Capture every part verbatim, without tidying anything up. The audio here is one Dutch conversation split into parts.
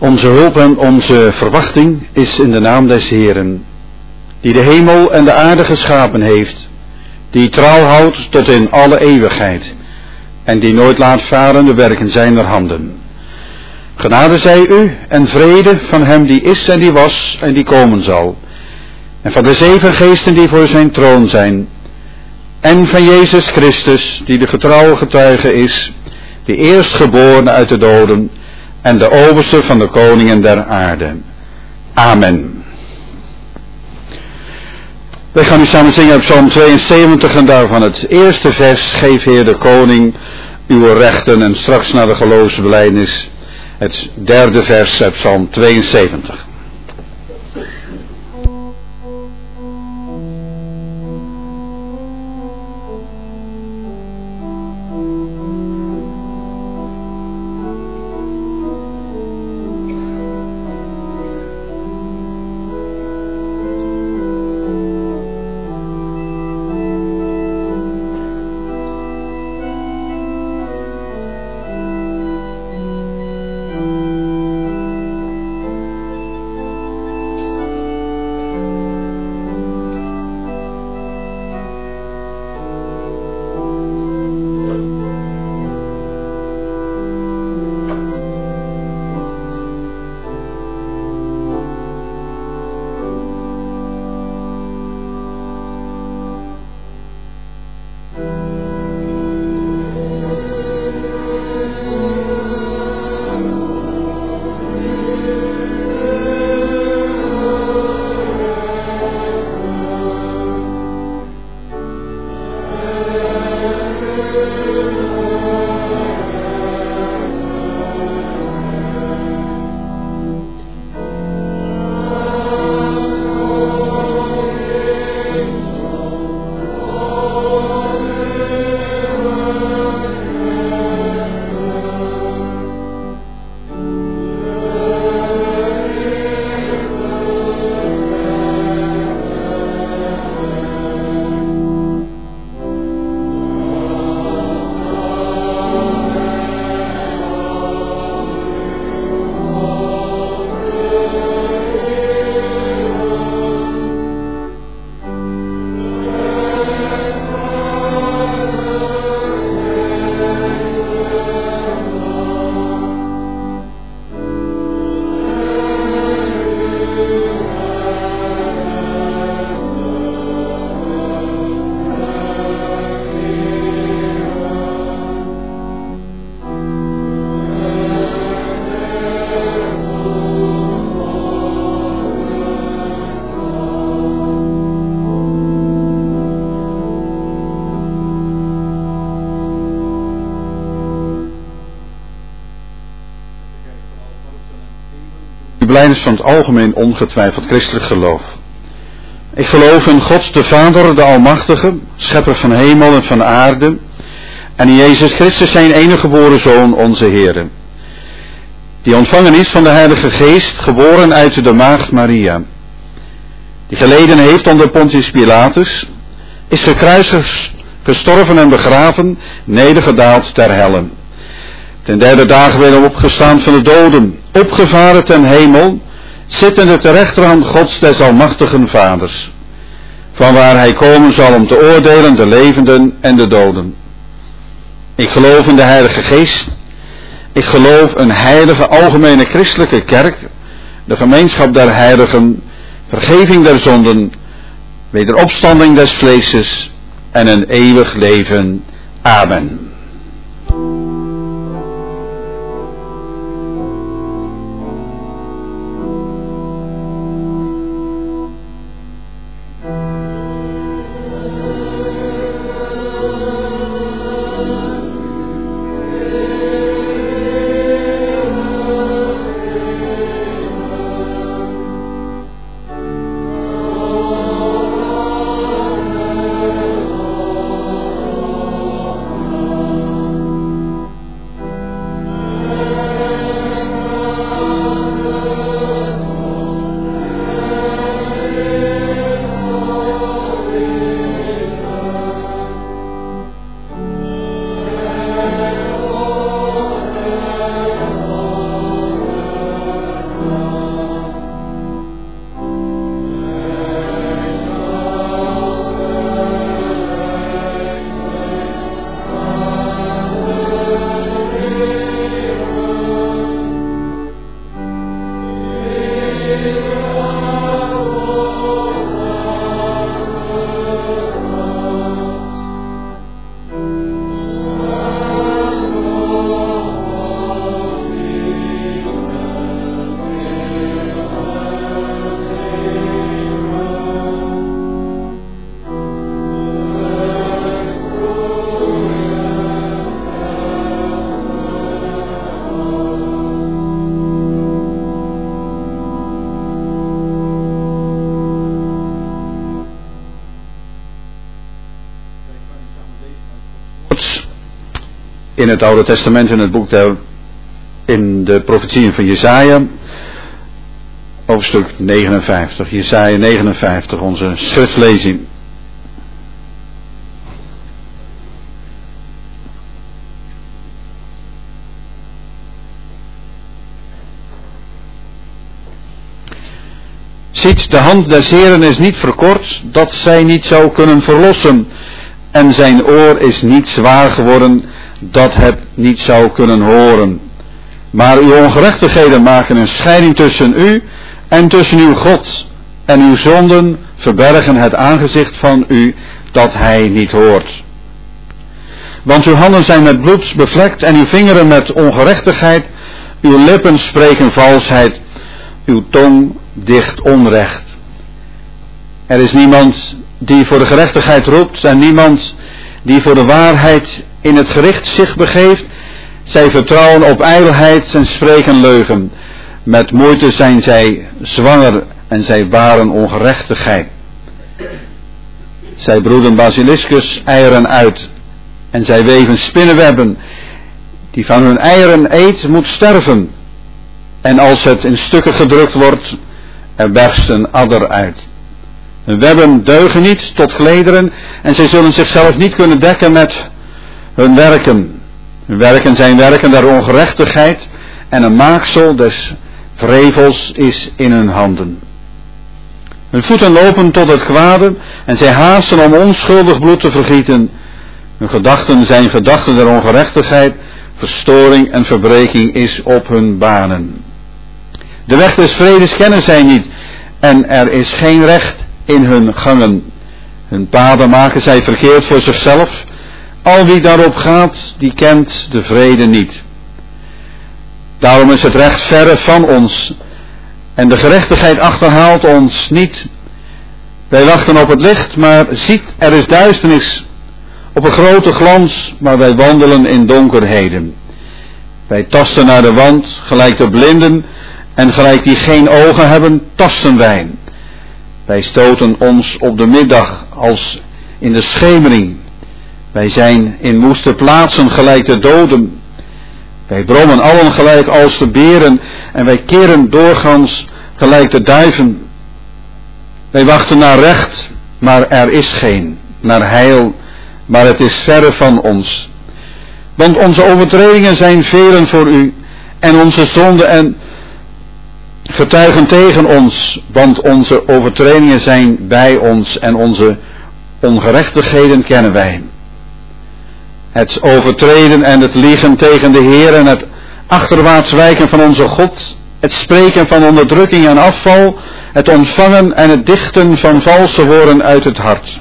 Onze hulp en onze verwachting is in de naam des Heeren, die de hemel en de aarde geschapen heeft, die trouw houdt tot in alle eeuwigheid en die nooit laat varen de werken zijner handen. Genade zij u en vrede van hem die is en die was en die komen zal, en van de zeven geesten die voor zijn troon zijn, en van Jezus Christus, die de getrouwe getuige is, die eerstgeboren uit de doden en de overste van de koningen der aarde. Amen. Wij gaan nu samen zingen op Psalm tweeënzeventig en daarvan het eerste vers: Geef Heer de koning uw rechten, en straks naar de geloofsbelijdenis het derde vers uit Psalm tweeënzeventig. Belijdenis van het algemeen ongetwijfeld christelijk geloof. Ik geloof in God de Vader, de Almachtige, schepper van hemel en van aarde, en in Jezus Christus zijn enige geboren Zoon, onze Heere, die ontvangen is van de Heilige Geest, geboren uit de maagd Maria, die geleden heeft onder Pontius Pilatus, is gekruisigd, gestorven en begraven, nedergedaald ter helle. Ten derde dag weer opgestaan van de doden, opgevaren ten hemel, zittende ter rechterhand Gods des almachtigen Vaders, vanwaar hij komen zal om te oordelen de levenden en de doden. Ik geloof in de Heilige Geest, ik geloof een heilige algemene christelijke kerk, de gemeenschap der heiligen, vergeving der zonden, wederopstanding des vleeses en een eeuwig leven. Amen. Oh wordt in het Oude Testament, in het boek der, in de profetieën van Jesaja, hoofdstuk negenenvijftig, Jesaja negenenvijftig, onze schriftlezing. Ziet, de hand des Heeren is niet verkort, dat zij niet zou kunnen verlossen, en zijn oor is niet zwaar geworden, dat het niet zou kunnen horen. Maar uw ongerechtigheden maken een scheiding tussen u en tussen uw God, en uw zonden verbergen het aangezicht van u, dat hij niet hoort. Want uw handen zijn met bloed bevlekt en uw vingeren met ongerechtigheid, uw lippen spreken valsheid, uw tong dicht onrecht. Er is niemand die voor de gerechtigheid roept en niemand die voor de waarheid in het gericht zich begeeft. Zij vertrouwen op ijdelheid en spreken leugen. Met moeite zijn zij zwanger en zij baren ongerechtigheid. Zij broeden basiliscus eieren uit en zij weven spinnenwebben. Die van hun eieren eet moet sterven. En als het in stukken gedrukt wordt, er berst een adder uit. Hun webben deugen niet tot klederen en zij zullen zichzelf niet kunnen dekken met hun werken. Hun werken zijn werken der ongerechtigheid en een maaksel des wrevels is in hun handen. Hun voeten lopen tot het kwade en zij haasten om onschuldig bloed te vergieten. Hun gedachten zijn gedachten der ongerechtigheid, verstoring en verbreking is op hun banen. De weg des vredes kennen zij niet en er is geen recht in hun gangen. Hun paden maken zij verkeerd voor zichzelf. Al wie daarop gaat, die kent de vrede niet. Daarom is het recht verre van ons en de gerechtigheid achterhaalt ons niet. Wij wachten op het licht, maar ziet, er is duisternis. Op een grote glans, maar wij wandelen in donkerheden. Wij tasten naar de wand, gelijk de blinden, en gelijk die geen ogen hebben, tasten wij. Wij stoten ons op de middag als in de schemering. Wij zijn in woeste plaatsen gelijk de doden. Wij brommen allen gelijk als de beren en wij keren doorgaans gelijk de duiven. Wij wachten naar recht, maar er is geen, naar heil, maar het is verre van ons. Want onze overtredingen zijn velen voor u en onze zonden en getuigen tegen ons, want onze overtredingen zijn bij ons en onze ongerechtigheden kennen wij. Het overtreden en het liegen tegen de Heer en het achterwaarts wijken van onze God, het spreken van onderdrukking en afval, het ontvangen en het dichten van valse woorden uit het hart.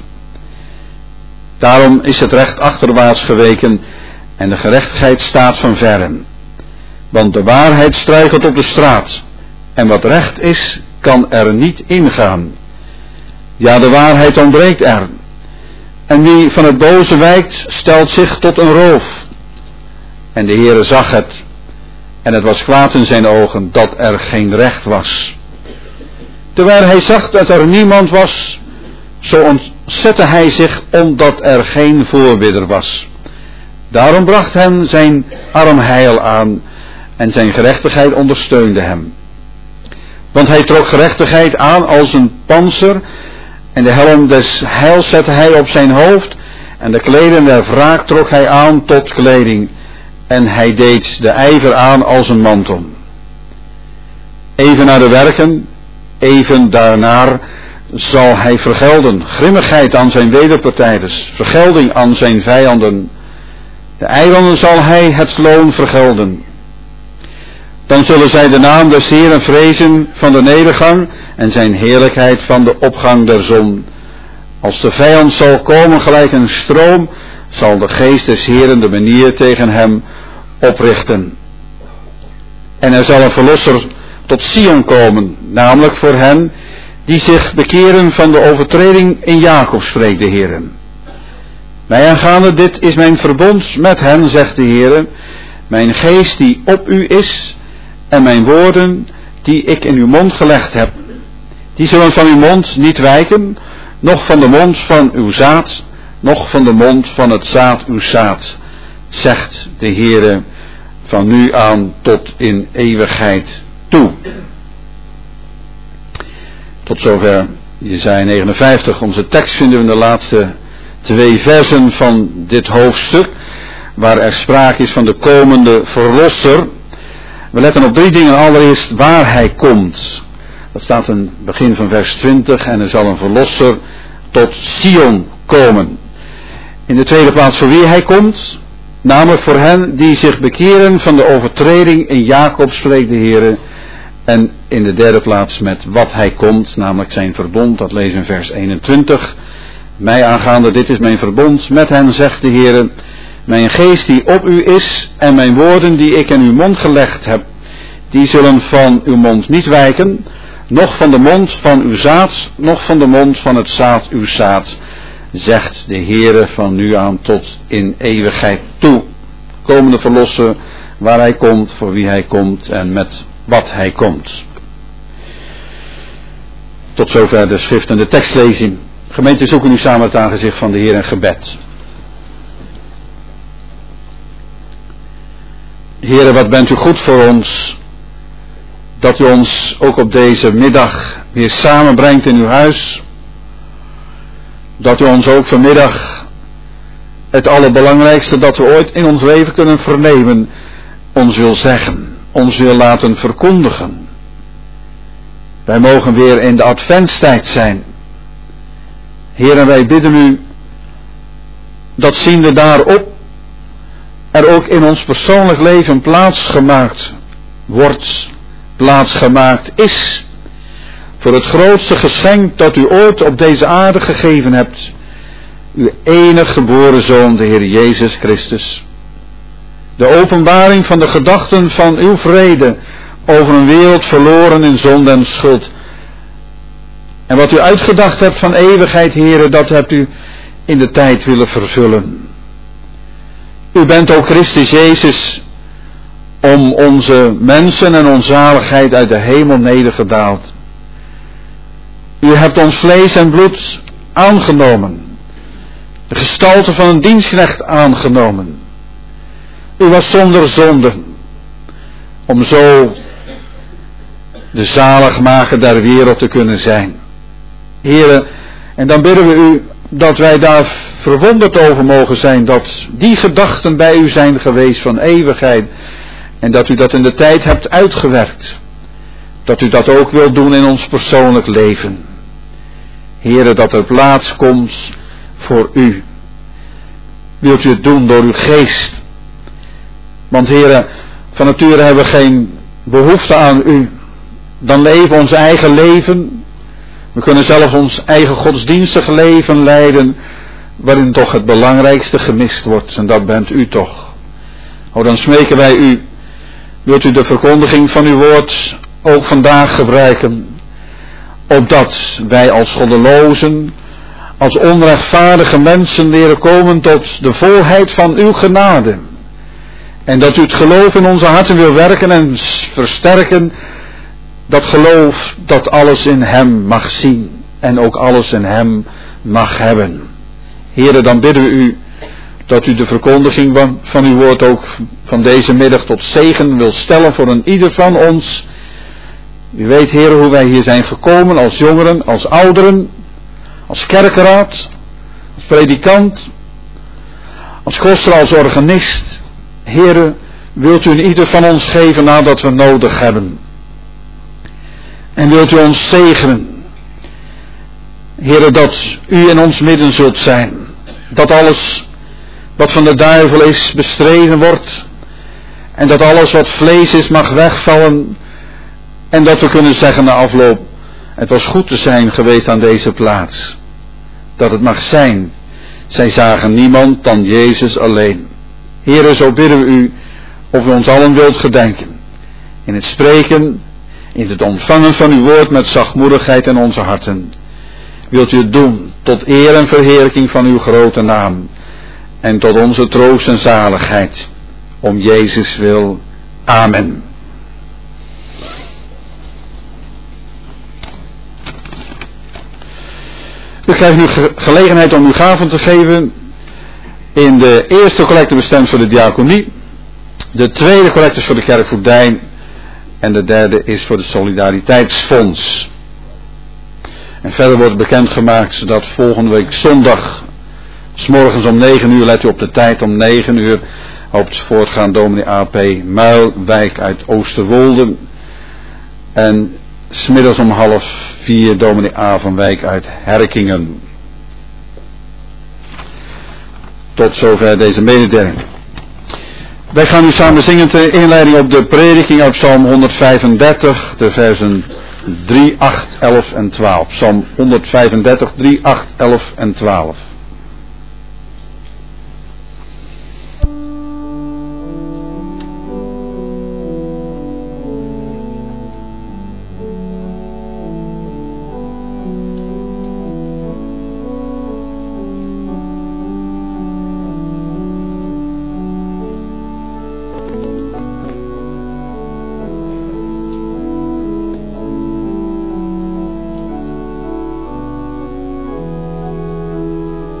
Daarom is het recht achterwaarts geweken en de gerechtigheid staat van verren. Want de waarheid struikelt op de straat en wat recht is, kan er niet ingaan. Ja, de waarheid ontbreekt er. En wie van het boze wijkt, stelt zich tot een roof. En de Heere zag het, en het was kwaad in zijn ogen dat er geen recht was. Terwijl hij zag dat er niemand was, zo ontzette hij zich omdat er geen voorbidder was. Daarom bracht hem zijn arm heil aan, en zijn gerechtigheid ondersteunde hem. Want hij trok gerechtigheid aan als een pantser, en de helm des heils zette hij op zijn hoofd, en de kleden der wraak trok hij aan tot kleding, en hij deed de ijver aan als een mantel. Even naar de werken, even daarnaar zal hij vergelden, grimmigheid aan zijn wederpartijders, vergelding aan zijn vijanden. De eilanden zal hij het loon vergelden. Dan zullen zij de naam des Heeren vrezen van de nedergang en zijn heerlijkheid van de opgang der zon. Als de vijand zal komen gelijk een stroom, zal de geest des Heeren de manier tegen hem oprichten. En er zal een verlosser tot Sion komen, namelijk voor hen die zich bekeren van de overtreding in Jacob, spreekt de Heeren. Mij aangaande dit is mijn verbond met hen, zegt de Heere, mijn geest die op u is, en mijn woorden die ik in uw mond gelegd heb. Die zullen van uw mond niet wijken, noch van de mond van uw zaad, noch van de mond van het zaad uw zaad, zegt de Heere, van nu aan tot in eeuwigheid toe. Tot zover Jesaja negenenvijftig. Onze tekst vinden we in de laatste twee versen van dit hoofdstuk, waar er sprake is van de komende verlosser. We letten op drie dingen. Allereerst waar hij komt. Dat staat in het begin van vers twintig. En er zal een verlosser tot Sion komen. In de tweede plaats voor wie hij komt. Namelijk voor hen die zich bekeren van de overtreding in Jacob, spreekt de Heere. En in de derde plaats met wat hij komt. Namelijk zijn verbond. Dat lezen we in vers eenentwintig. Mij aangaande, dit is mijn verbond met hen, zegt de Heere. Mijn geest die op u is en mijn woorden die ik in uw mond gelegd heb, die zullen van uw mond niet wijken, noch van de mond van uw zaad, noch van de mond van het zaad uw zaad, zegt de Heere van nu aan tot in eeuwigheid toe. Komende verlossen waar hij komt, voor wie hij komt en met wat hij komt. Tot zover de schrift en de tekstlezing. Gemeente, zoeken nu samen het aangezicht van de Heer in gebed. Heere, wat bent u goed voor ons, dat u ons ook op deze middag weer samenbrengt in uw huis. Dat u ons ook vanmiddag het allerbelangrijkste dat we ooit in ons leven kunnen vernemen, ons wil zeggen, ons wil laten verkondigen. Wij mogen weer in de adventstijd zijn. Heer, wij bidden u dat ziende daarop er ook in ons persoonlijk leven plaats gemaakt wordt, plaats gemaakt is, voor het grootste geschenk dat u ooit op deze aarde gegeven hebt, uw enige geboren Zoon, de Heer Jezus Christus. De openbaring van de gedachten van uw vrede over een wereld verloren in zonde en schuld. En wat u uitgedacht hebt van eeuwigheid, Heere, dat hebt u in de tijd willen vervullen. U bent ook Christus Jezus om onze mensen en onze zaligheid uit de hemel nedergedaald. U hebt ons vlees en bloed aangenomen. De gestalte van een dienstknecht aangenomen. U was zonder zonde. Om zo de zaligmaker der wereld te kunnen zijn. Heere, en dan bidden we u dat wij daar verwonderd over mogen zijn, dat die gedachten bij u zijn geweest van eeuwigheid. En dat u dat in de tijd hebt uitgewerkt. Dat u dat ook wilt doen in ons persoonlijk leven. Heere, dat er plaats komt voor u. Wilt u het doen door uw geest? Want Heere, van nature hebben we geen behoefte aan u. Dan leven we ons eigen leven. We kunnen zelfs ons eigen godsdienstig leven leiden, waarin toch het belangrijkste gemist wordt. En dat bent u toch. O, dan smeken wij u. Wilt u de verkondiging van uw woord ook vandaag gebruiken, opdat wij als goddelozen, als onrechtvaardige mensen leren komen tot de volheid van uw genade. En dat u het geloof in onze harten wil werken en versterken, dat geloof dat alles in hem mag zien en ook alles in hem mag hebben. Heere, dan bidden we u dat u de verkondiging van, van uw woord ook van deze middag tot zegen wil stellen voor een ieder van ons. U weet, Heere, hoe wij hier zijn gekomen als jongeren, als ouderen, als kerkraad, als predikant, als koster, als organist. Heere, wilt u een ieder van ons geven nadat we nodig hebben. En wilt u ons zegenen. Heere, dat u in ons midden zult zijn. Dat alles wat van de duivel is bestreden wordt. En dat alles wat vlees is mag wegvallen. En dat we kunnen zeggen na afloop, het was goed te zijn geweest aan deze plaats. Dat het mag zijn. Zij zagen niemand dan Jezus alleen. Heere, zo bidden we u of u ons allen wilt gedenken. In het spreken, in het ontvangen van uw woord met zachtmoedigheid in onze harten. Wilt u het doen tot eer en verheerlijking van uw grote naam. En tot onze troost en zaligheid. Om Jezus wil. Amen. U krijgt nu ge- gelegenheid om uw gaven te geven. In de eerste collecte bestemd voor de diaconie. De tweede collecte is voor de kerkvoogdij. En de derde is voor het Solidariteitsfonds. En verder wordt bekendgemaakt zodat volgende week zondag, 's morgens om negen uur, let u op de tijd, om negen uur, hoopt voortgaan dominee A P Muilwijk uit Oosterwolde. En 's middags om half vier dominee A van Wijk uit Herkingen. Tot zover deze mededeling. Wij gaan nu samen zingen ter inleiding op de prediking uit Psalm honderdvijfendertig, de versen drie, acht, elf en twaalf. Psalm honderdvijfendertig, drie, acht, elf en twaalf. Thank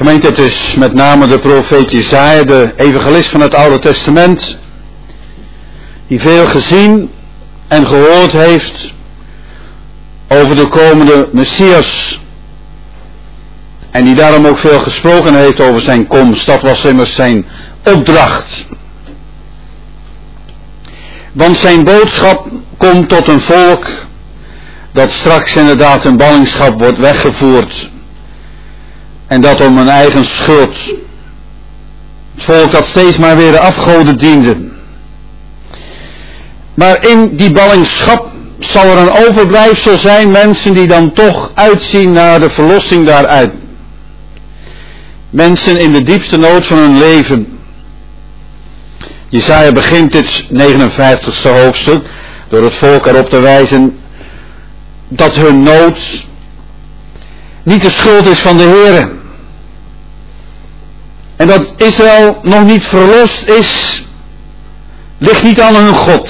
Gemeente, het is met name de profeet Jesaja, de evangelist van het Oude Testament, die veel gezien en gehoord heeft over de komende Messias. En die daarom ook veel gesproken heeft over zijn komst. Dat was immers zijn opdracht. Want zijn boodschap komt tot een volk dat straks inderdaad in ballingschap wordt weggevoerd. En dat om een eigen schuld. Het volk dat steeds maar weer de afgoden diende. Maar in die ballingschap zal er een overblijfsel zijn, mensen die dan toch uitzien naar de verlossing daaruit. Mensen in de diepste nood van hun leven. Jesaja begint dit negenenvijftigste hoofdstuk door het volk erop te wijzen dat hun nood niet de schuld is van de Heere. En dat Israël nog niet verlost is, ligt niet aan hun God.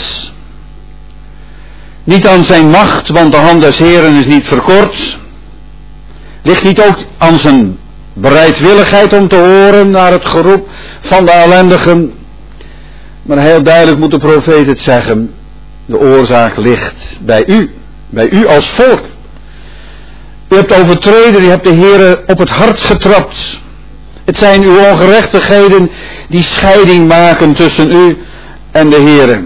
Niet aan zijn macht, want de hand des Heeren is niet verkort. Ligt niet ook aan zijn bereidwilligheid om te horen naar het geroep van de ellendigen. Maar heel duidelijk moet de profeet het zeggen. De oorzaak ligt bij u. Bij u als volk. U hebt overtreden, u hebt de Heere op het hart getrapt. Het zijn uw ongerechtigheden die scheiding maken tussen u en de Heere.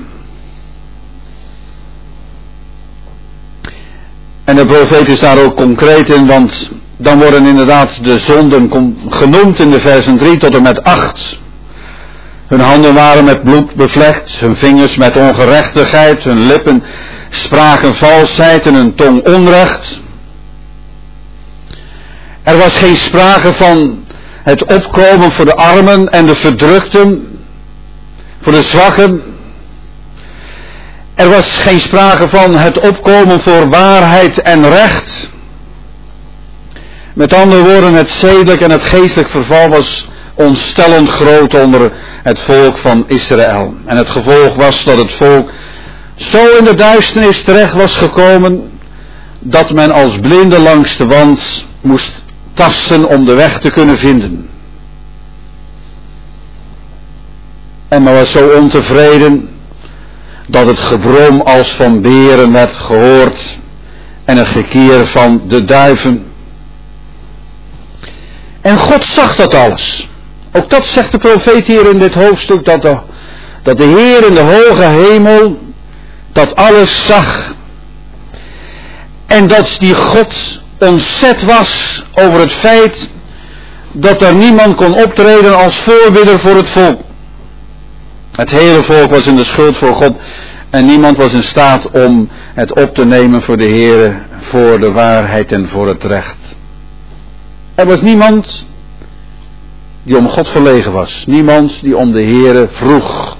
En de profeet is daar ook concreet in, want dan worden inderdaad de zonden genoemd in de versen drie tot en met acht. Hun handen waren met bloed bevlekt, hun vingers met ongerechtigheid, hun lippen spraken valsheid en hun tong onrecht. Er was geen sprake van het opkomen voor de armen en de verdrukten, voor de zwakken. Er was geen sprake van het opkomen voor waarheid en recht. Met andere woorden, het zedelijk en het geestelijk verval was ontstellend groot onder het volk van Israël. En het gevolg was dat het volk zo in de duisternis terecht was gekomen, dat men als blinde langs de wand moest tasten om de weg te kunnen vinden. En men was zo ontevreden dat het gebrom als van beren werd gehoord en het gekier van de duiven. En God zag dat alles. Ook dat zegt de profeet hier in dit hoofdstuk, dat de, dat de Heer in de hoge hemel dat alles zag. En dat die God ontzet was over het feit dat er niemand kon optreden als voorbidder voor het volk. Het hele volk was in de schuld voor God en niemand was in staat om het op te nemen voor de Heere, voor de waarheid en voor het recht. Er was niemand die om God verlegen was. Niemand die om de Heere vroeg.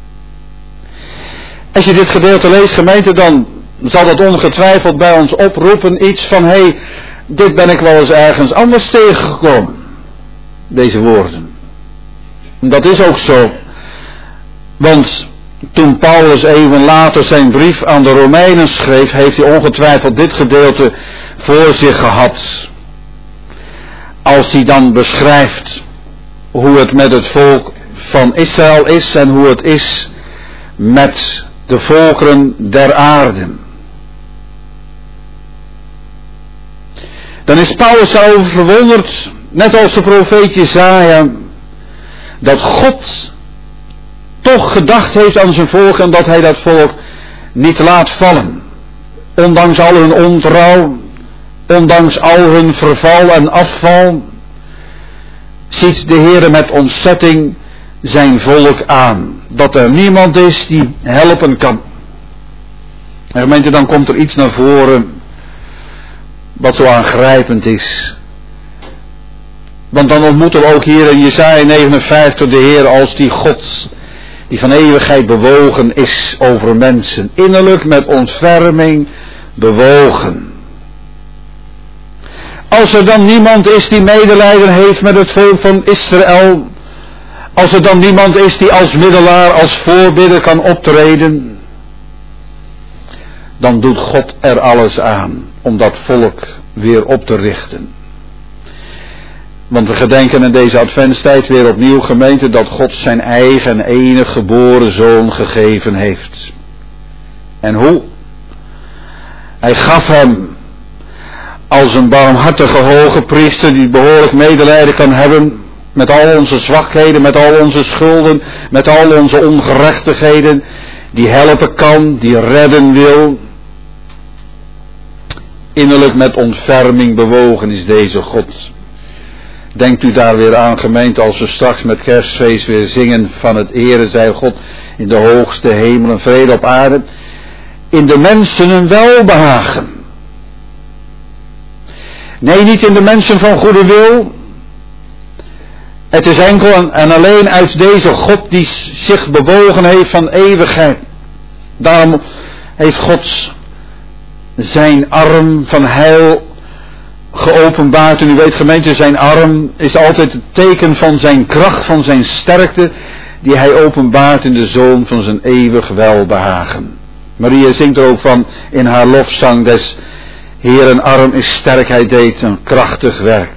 Als je dit gedeelte leest, gemeente, dan zal dat ongetwijfeld bij ons oproepen iets van, hé, hey, dit ben ik wel eens ergens anders tegengekomen. Deze woorden. En dat is ook zo. Want toen Paulus eeuwen later zijn brief aan de Romeinen schreef, heeft hij ongetwijfeld dit gedeelte voor zich gehad. Als hij dan beschrijft hoe het met het volk van Israël is en hoe het is met de volkeren der aarde. Dan is Paulus daarover verwonderd, net als de profeet Jesaja, dat God toch gedacht heeft aan zijn volk en dat hij dat volk niet laat vallen. Ondanks al hun ontrouw, ondanks al hun verval en afval, ziet de Heere met ontzetting zijn volk aan. Dat er niemand is die helpen kan. En gemeente, dan komt er iets naar voren wat zo aangrijpend is. Want dan ontmoeten we ook hier in Jesaja negenenvijftig de Heer als die God die van eeuwigheid bewogen is over mensen. Innerlijk met ontferming bewogen. Als er dan niemand is die medelijden heeft met het volk van Israël. Als er dan niemand is die als middelaar, als voorbidder kan optreden. Dan doet God er alles aan om dat volk weer op te richten. Want we gedenken in deze adventstijd weer opnieuw, gemeente, dat God zijn eigen enige geboren zoon gegeven heeft. En hoe? Hij gaf hem als een barmhartige hoge priester die behoorlijk medelijden kan hebben met al onze zwakheden, met al onze schulden, met al onze ongerechtigheden, die helpen kan, die redden wil. Innerlijk met ontferming bewogen is deze God. Denkt u daar weer aan, gemeente, als we straks met kerstfeest weer zingen van het Ere zij God in de hoogste hemel en vrede op aarde. In de mensen een welbehagen. Nee, niet in de mensen van goede wil. Het is enkel en alleen uit deze God die zich bewogen heeft van eeuwigheid. Daarom heeft God zijn arm van heil geopenbaard. En u weet, gemeente, zijn arm is altijd het teken van zijn kracht, van zijn sterkte, die hij openbaart in de Zoon van zijn eeuwig welbehagen. Maria zingt er ook van in haar lofzang des Heeren arm is sterk, hij deed een krachtig werk.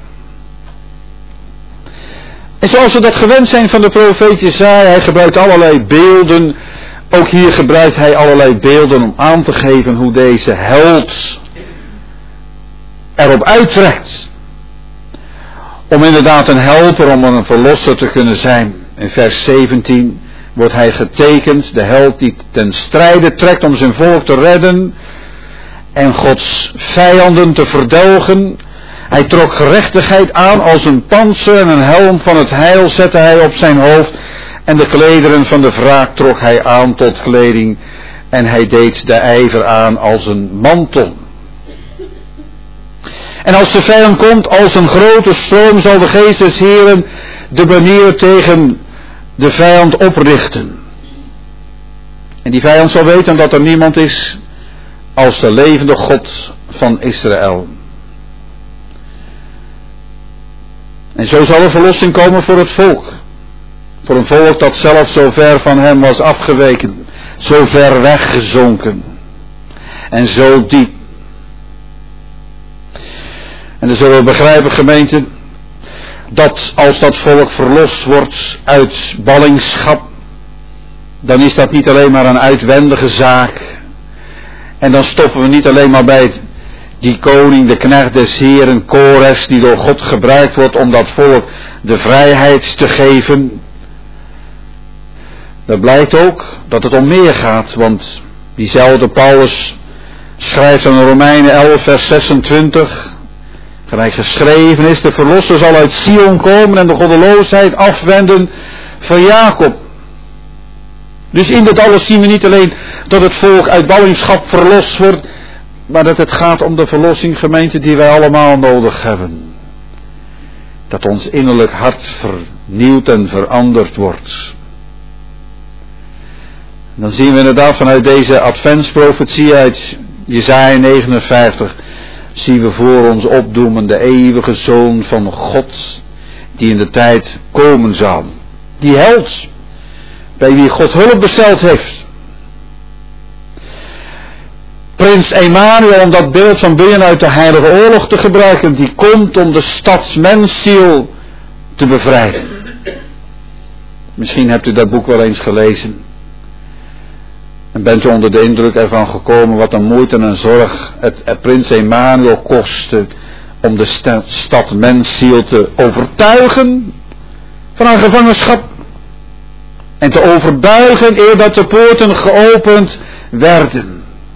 En zoals we dat gewend zijn van de profeet Jesaja, hij gebruikt allerlei beelden. Ook hier gebruikt hij allerlei beelden om aan te geven hoe deze held erop uittrekt. Om inderdaad een helper, om een verlosser te kunnen zijn. In vers zeventien wordt hij getekend, de held die ten strijde trekt om zijn volk te redden en Gods vijanden te verdelgen. Hij trok gerechtigheid aan als een pantser en een helm van het heil zette hij op zijn hoofd. En de klederen van de wraak trok hij aan tot kleding. En hij deed de ijver aan als een mantel. En als de vijand komt als een grote stroom, zal de geest des Heeren de banier tegen de vijand oprichten. En die vijand zal weten dat er niemand is als de levende God van Israël. En zo zal er verlossing komen voor het volk. Voor een volk dat zelf zo ver van hem was afgeweken. Zo ver weggezonken. En zo diep. En dan zullen we begrijpen, gemeente, dat als dat volk verlost wordt uit ballingschap, dan is dat niet alleen maar een uitwendige zaak. En dan stoppen we niet alleen maar bij die koning, de knecht des Heeren, Kores, die door God gebruikt wordt om dat volk de vrijheid te geven. Dat blijkt ook dat het om meer gaat, want diezelfde Paulus schrijft aan Romeinen elf vers zesentwintig, gelijk geschreven is, de verlosser zal uit Sion komen en de goddeloosheid afwenden van Jacob. Dus in dat alles zien we niet alleen dat het volk uit ballingschap verlost wordt, maar dat het gaat om de verlossing, gemeente, die wij allemaal nodig hebben. Dat ons innerlijk hart vernieuwd en veranderd wordt. Dan zien we inderdaad vanuit deze adventsprofetie uit Jesaja negenenvijftig, zien we voor ons opdoemen de eeuwige Zoon van God, die in de tijd komen zal. Die held, bij wie God hulp besteld heeft. Prins Emmanuel, om dat beeld van binnen uit de heilige oorlog te gebruiken, die komt om de stadsmensziel te bevrijden. Misschien hebt u dat boek wel eens gelezen. En bent u onder de indruk ervan gekomen wat een moeite en een zorg het, het prins Emmanuel kostte om de st- stad mensziel te overtuigen van haar gevangenschap. En te overbuigen eer dat de poorten geopend werden.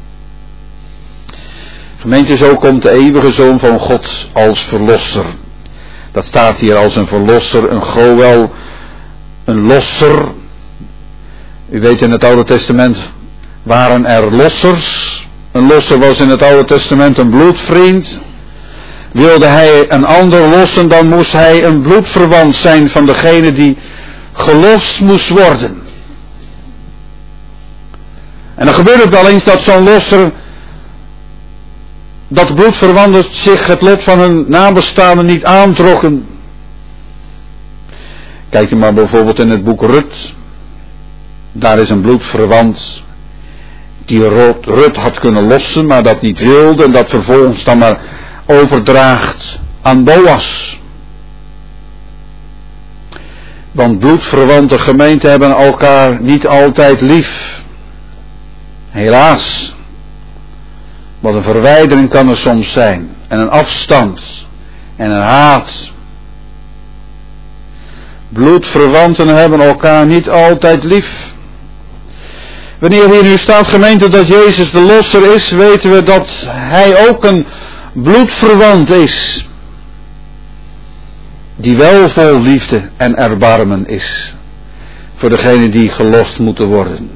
Gemeente, zo komt de eeuwige Zoon van God als verlosser. Dat staat hier als een verlosser, een goël, een losser. U weet, in het Oude Testament waren er lossers. Een losser was in het Oude Testament een bloedvriend. Wilde hij een ander lossen, dan moest hij een bloedverwant zijn van degene die gelost moest worden. En dan gebeurt het wel eens dat zo'n losser, dat bloedverwanten zich het lot van hun nabestaanden niet aantrokken. Kijk u maar bijvoorbeeld in het boek Rut. Daar is een bloedverwant die Rut had kunnen lossen, maar dat niet wilde en dat vervolgens dan maar overdraagt aan Boas. Want bloedverwante gemeenten hebben elkaar niet altijd lief. Helaas. Wat een verwijdering kan er soms zijn. En een afstand. En een haat. Bloedverwanten hebben elkaar niet altijd lief. Wanneer hier nu staat, gemeente, dat Jezus de losser is, weten we dat hij ook een bloedverwant is. Die wel vol liefde en erbarmen is. Voor degenen die gelost moeten worden.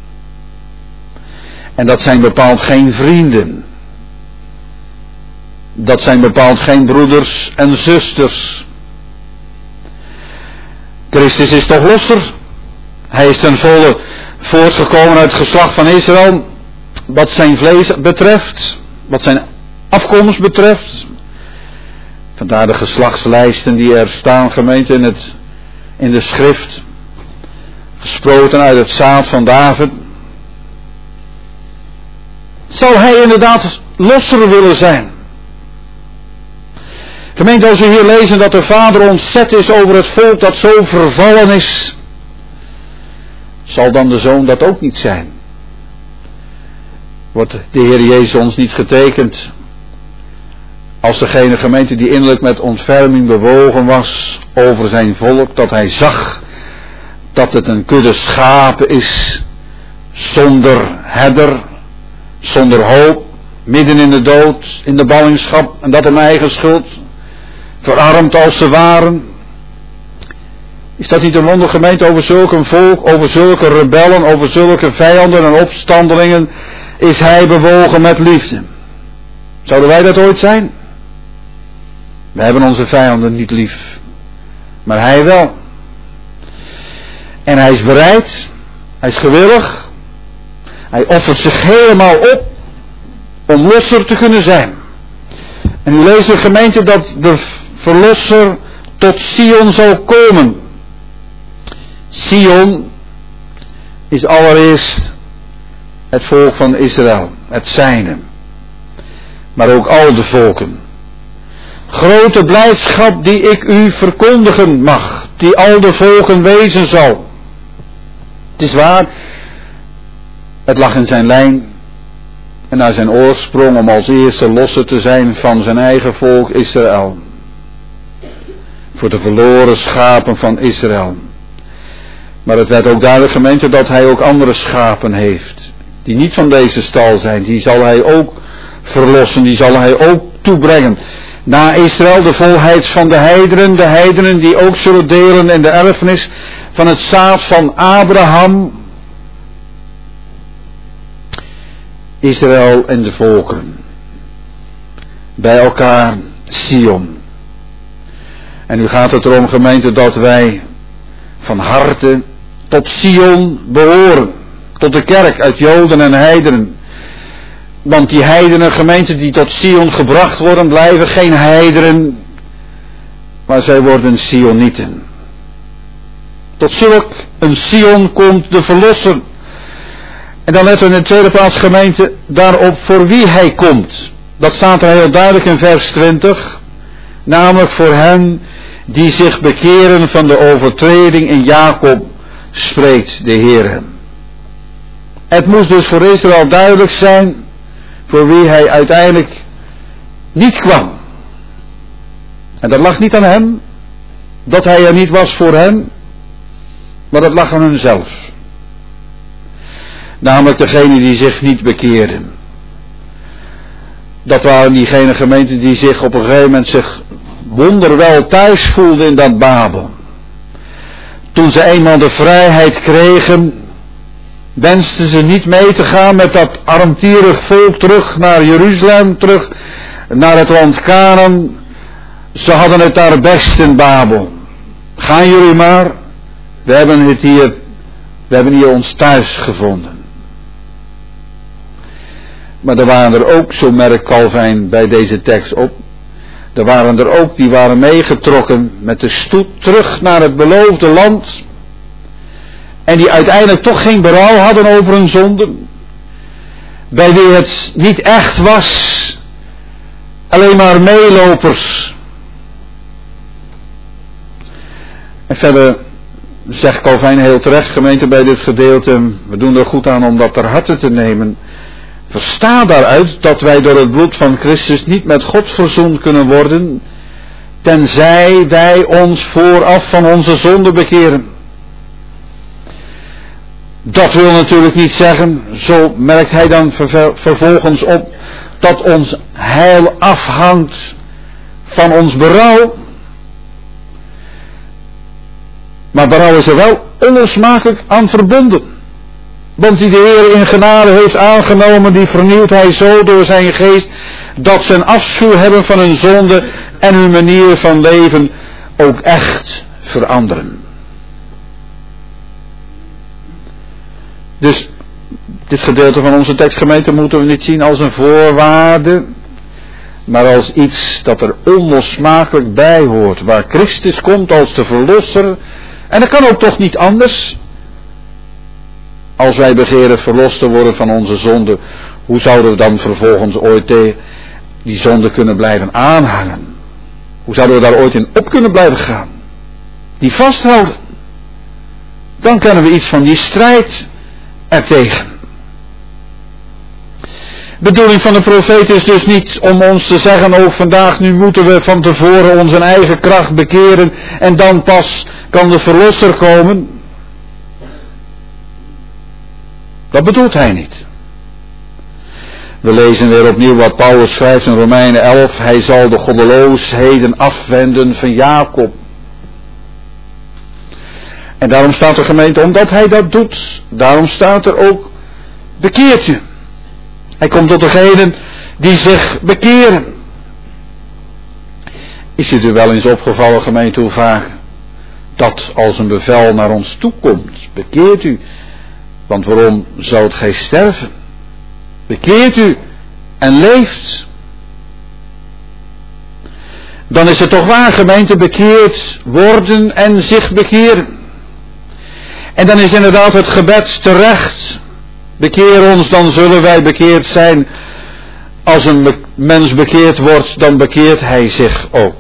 En dat zijn bepaald geen vrienden. Dat zijn bepaald geen broeders en zusters. Christus is toch losser? Hij is ten volle voortgekomen uit het geslacht van Israël. Wat zijn vlees betreft. Wat zijn afkomst betreft. Vandaar de geslachtslijsten die er staan, gemeente, in, het, in de schrift. Gesproten uit het zaad van David. Zal hij inderdaad losser willen zijn? Gemeente, als we hier lezen dat de Vader ontzet is over het volk dat zo vervallen is, zal dan de Zoon dat ook niet zijn? Wordt de Heer Jezus ons niet getekend als degene, gemeente, die innerlijk met ontferming bewogen was over zijn volk, dat hij zag dat het een kudde schapen is, zonder herder, zonder hoop, midden in de dood, in de ballingschap, en dat om eigen schuld, verarmd als ze waren. Is dat niet een wonder, gemeente, over zulke volk, over zulke rebellen, over zulke vijanden en opstandelingen, is hij bewogen met liefde? Zouden wij dat ooit zijn? We hebben onze vijanden niet lief, maar hij wel. En hij is bereid, hij is gewillig, hij offert zich helemaal op om losser te kunnen zijn. En u leest in de gemeente dat de verlosser tot Sion zal komen. Sion is allereerst het volk van Israël, het zijne, maar ook al de volken. Grote blijdschap die ik u verkondigen mag, die al de volken wezen zal. Het is waar, het lag in zijn lijn en naar zijn oorsprong om als eerste losser te zijn van zijn eigen volk Israël. Voor de verloren schapen van Israël. Maar het werd ook duidelijk, gemeente, dat hij ook andere schapen heeft. Die niet van deze stal zijn. Die zal hij ook verlossen. Die zal hij ook toebrengen. Na Israël de volheid van de heidenen. De heidenen die ook zullen delen in de erfenis van het zaad van Abraham. Israël en de volken. Bij elkaar Sion. En nu gaat het erom, gemeente, dat wij van harte tot Sion behoren. Tot de kerk uit Joden en heidenen. Want die heidenen, gemeenten die tot Sion gebracht worden, blijven geen heidenen, maar zij worden Sionieten. Tot zulk een Sion komt de Verlosser. En dan letten we in de tweede plaats, gemeente, daarop voor wie hij komt. Dat staat er heel duidelijk in vers twintig. Namelijk voor hen die zich bekeren van de overtreding in Jacob, spreekt de Heer. Het moest dus voor Israël duidelijk zijn voor wie hij uiteindelijk niet kwam. En dat lag niet aan hem, dat hij er niet was voor hen, maar dat lag aan hunzelf. Namelijk degene die zich niet bekeerden. Dat waren diegene gemeenten die zich op een gegeven moment zich wonderwel thuis voelden in dat Babel. Toen ze eenmaal de vrijheid kregen, wensten ze niet mee te gaan met dat armtierig volk terug naar Jeruzalem, terug naar het land Canaan. Ze hadden het daar best in Babel. Gaan jullie maar, we hebben het hier, we hebben hier ons thuis gevonden. Maar er waren er ook, zo merkt Calvijn bij deze tekst op, er waren er ook die waren meegetrokken met de stoet terug naar het beloofde land. En die uiteindelijk toch geen berouw hadden over hun zonden. Bij wie het niet echt was. Alleen maar meelopers. En verder Zegt Calvijn heel terecht, gemeente, bij dit gedeelte, we doen er goed aan om dat ter harte te nemen. Versta daaruit dat wij door het bloed van Christus niet met God verzoend kunnen worden, tenzij wij ons vooraf van onze zonde bekeren. Dat wil natuurlijk niet zeggen, zo merkt hij dan vervolgens op, dat ons heil afhangt van ons berouw. Maar berouw is er wel onlosmakelijk aan verbonden. Want die de Heer in genade heeft aangenomen, die vernieuwt hij zo door zijn geest, dat ze een afschuw hebben van hun zonde en hun manier van leven ook echt veranderen. Dus dit gedeelte van onze tekstgemeente moeten we niet zien als een voorwaarde, maar als iets dat er onlosmakelijk bij hoort, waar Christus komt als de verlosser. En dat kan ook toch niet anders. Als wij begeren verlost te worden van onze zonde, hoe zouden we dan vervolgens ooit die zonde kunnen blijven aanhangen? Hoe zouden we daar ooit in op kunnen blijven gaan? Die vasthouden. Dan kennen we iets van die strijd ertegen. De bedoeling van de profeet is dus niet om ons te zeggen, oh vandaag nu moeten we van tevoren onze eigen kracht bekeren en dan pas kan de verlosser komen. Dat bedoelt hij niet. We lezen weer opnieuw wat Paulus schrijft in Romeinen elf. Hij zal de goddeloosheden afwenden van Jacob. En daarom staat de gemeente, omdat hij dat doet, daarom staat er ook, bekeert u. Hij komt tot degenen die zich bekeren. Is het u wel eens opgevallen, gemeente, hoe vaak dat als een bevel naar ons toe komt? Bekeert u, want waarom zoudt gij sterven? Bekeert u en leeft. Dan is het toch waar, gemeente, bekeerd worden en zich bekeren. En dan is inderdaad het gebed terecht. Bekeer ons, dan zullen wij bekeerd zijn. Als een be- mens bekeerd wordt, dan bekeert hij zich ook.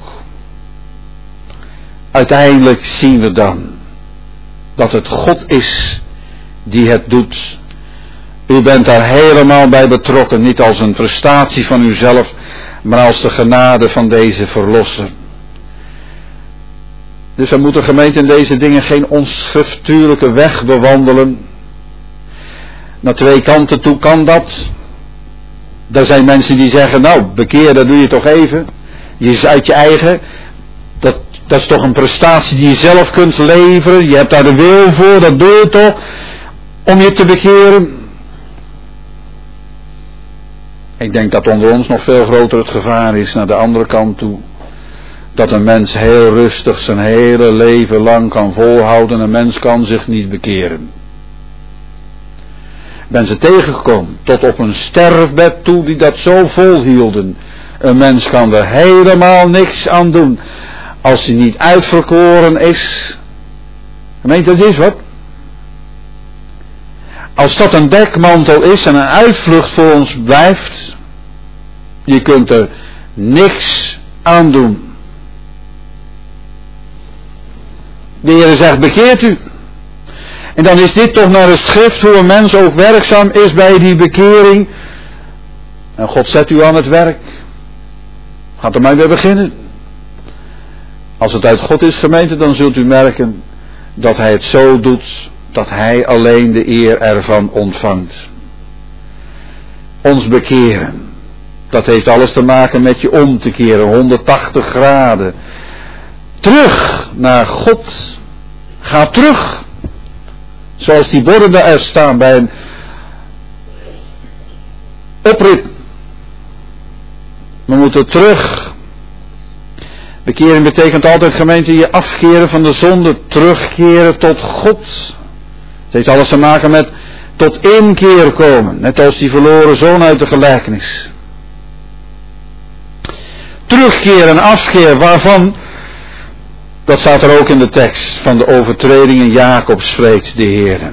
Uiteindelijk zien we dan dat het God is die het doet. U bent daar helemaal bij betrokken, niet als een prestatie van uzelf, maar als de genade van deze verlosser. Dus we moeten gemeente in deze dingen geen onschriftuurlijke weg bewandelen. Naar twee kanten toe kan dat. Er zijn mensen die zeggen, nou, bekeer, dat doe je toch even. Je is uit je eigen. Dat, dat is toch een prestatie die je zelf kunt leveren. Je hebt daar de wil voor, dat doe je toch. Om je te bekeren. Ik denk dat onder ons nog veel groter het gevaar is naar de andere kant toe. Dat een mens heel rustig zijn hele leven lang kan volhouden. Een mens kan zich niet bekeren. Ben ze tegengekomen tot op een sterfbed toe die dat zo volhielden. Een mens kan er helemaal niks aan doen. Als hij niet uitverkoren is. Gemeente, dat is wat. Als dat een dekmantel is en een uitvlucht voor ons blijft. Je kunt er niks aan doen. De Heer zegt, bekeert u. En dan is dit toch naar de schrift hoe een mens ook werkzaam is bij die bekering. En God zet u aan het werk. Gaat er maar weer beginnen. Als het uit God is, gemeente, dan zult u merken dat hij het zo doet dat hij alleen de eer ervan ontvangt. Ons bekeren. Dat heeft alles te maken met je om te keren, honderdtachtig graden. Terug naar God. Ga terug. Zoals die borden er staan bij een oprit. We moeten terug. Bekering betekent altijd, gemeente, je afkeren van de zonde. Terugkeren tot God. Het heeft alles te maken met tot inkeer komen. Net als die verloren zoon uit de gelijkenis. Terugkeren en afkeer waarvan... Dat staat er ook in de tekst. Van de overtredingen Jacob spreekt de Heer.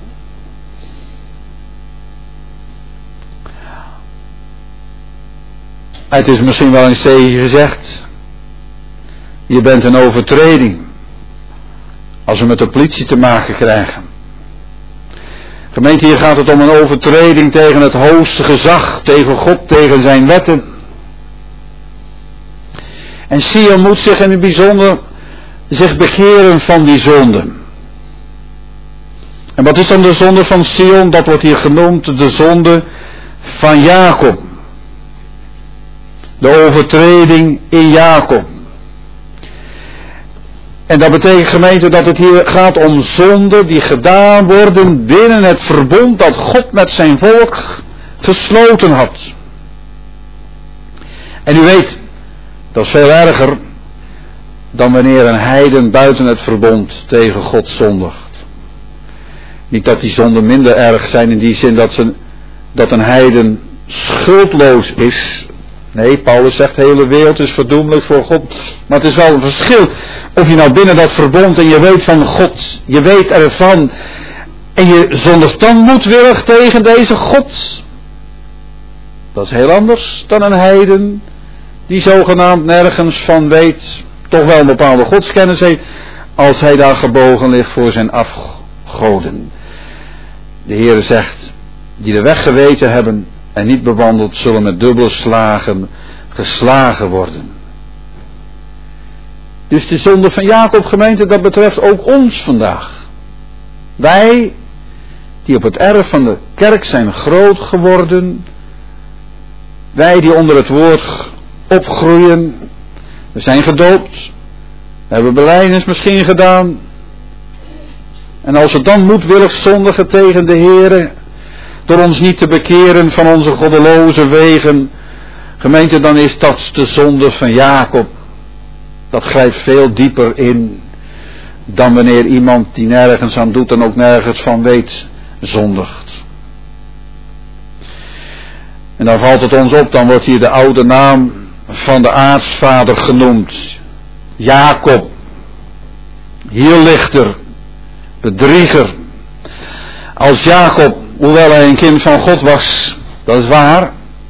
Het is misschien wel eens tegen je gezegd. Je bent een overtreding. als we met de politie te maken krijgen. Gemeente, hier gaat het om een overtreding tegen het hoogste gezag, tegen God, tegen zijn wetten. En Sion moet zich in het bijzonder zich bekeren van die zonde. En wat is dan de zonde van Sion? Dat wordt hier genoemd de zonde van Jacob. De overtreding in Jacob. En dat betekent, gemeente, dat het hier gaat om zonden die gedaan worden binnen het verbond dat God met zijn volk gesloten had. En u weet, dat is veel erger dan wanneer een heiden buiten het verbond tegen God zondigt. Niet dat die zonden minder erg zijn in die zin dat, ze, dat een heiden schuldloos is. Nee, Paulus zegt de hele wereld is verdoemelijk voor God. Maar het is wel een verschil of je nou binnen dat verbond en je weet van God, je weet ervan en je zondigt dan moedwillig tegen deze God. Dat is heel anders dan een heiden die zogenaamd nergens van weet, toch wel een bepaalde godskennis heeft, als hij daar gebogen ligt voor zijn afgoden. De Heere zegt, die de weg geweten hebben en niet bewandeld, zullen met dubbele slagen geslagen worden. Dus de zonde van Jacob, gemeente, dat betreft ook ons vandaag. Wij, die op het erf van de kerk zijn groot geworden, wij die onder het woord opgroeien, we zijn gedoopt, we hebben belijdenis misschien gedaan, en als we dan moedwillig zondigen tegen de Heere, door ons niet te bekeren van onze goddeloze wegen, gemeente, dan is dat de zonde van Jacob. Dat grijpt veel dieper in dan wanneer iemand die nergens aan doet en ook nergens van weet, zondigt. En dan valt het ons op, dan wordt hier de oude naam van de aartsvader genoemd. Jacob. Hier ligt er. Bedrieger. Als Jacob, hoewel hij een kind van God was, dat is waar.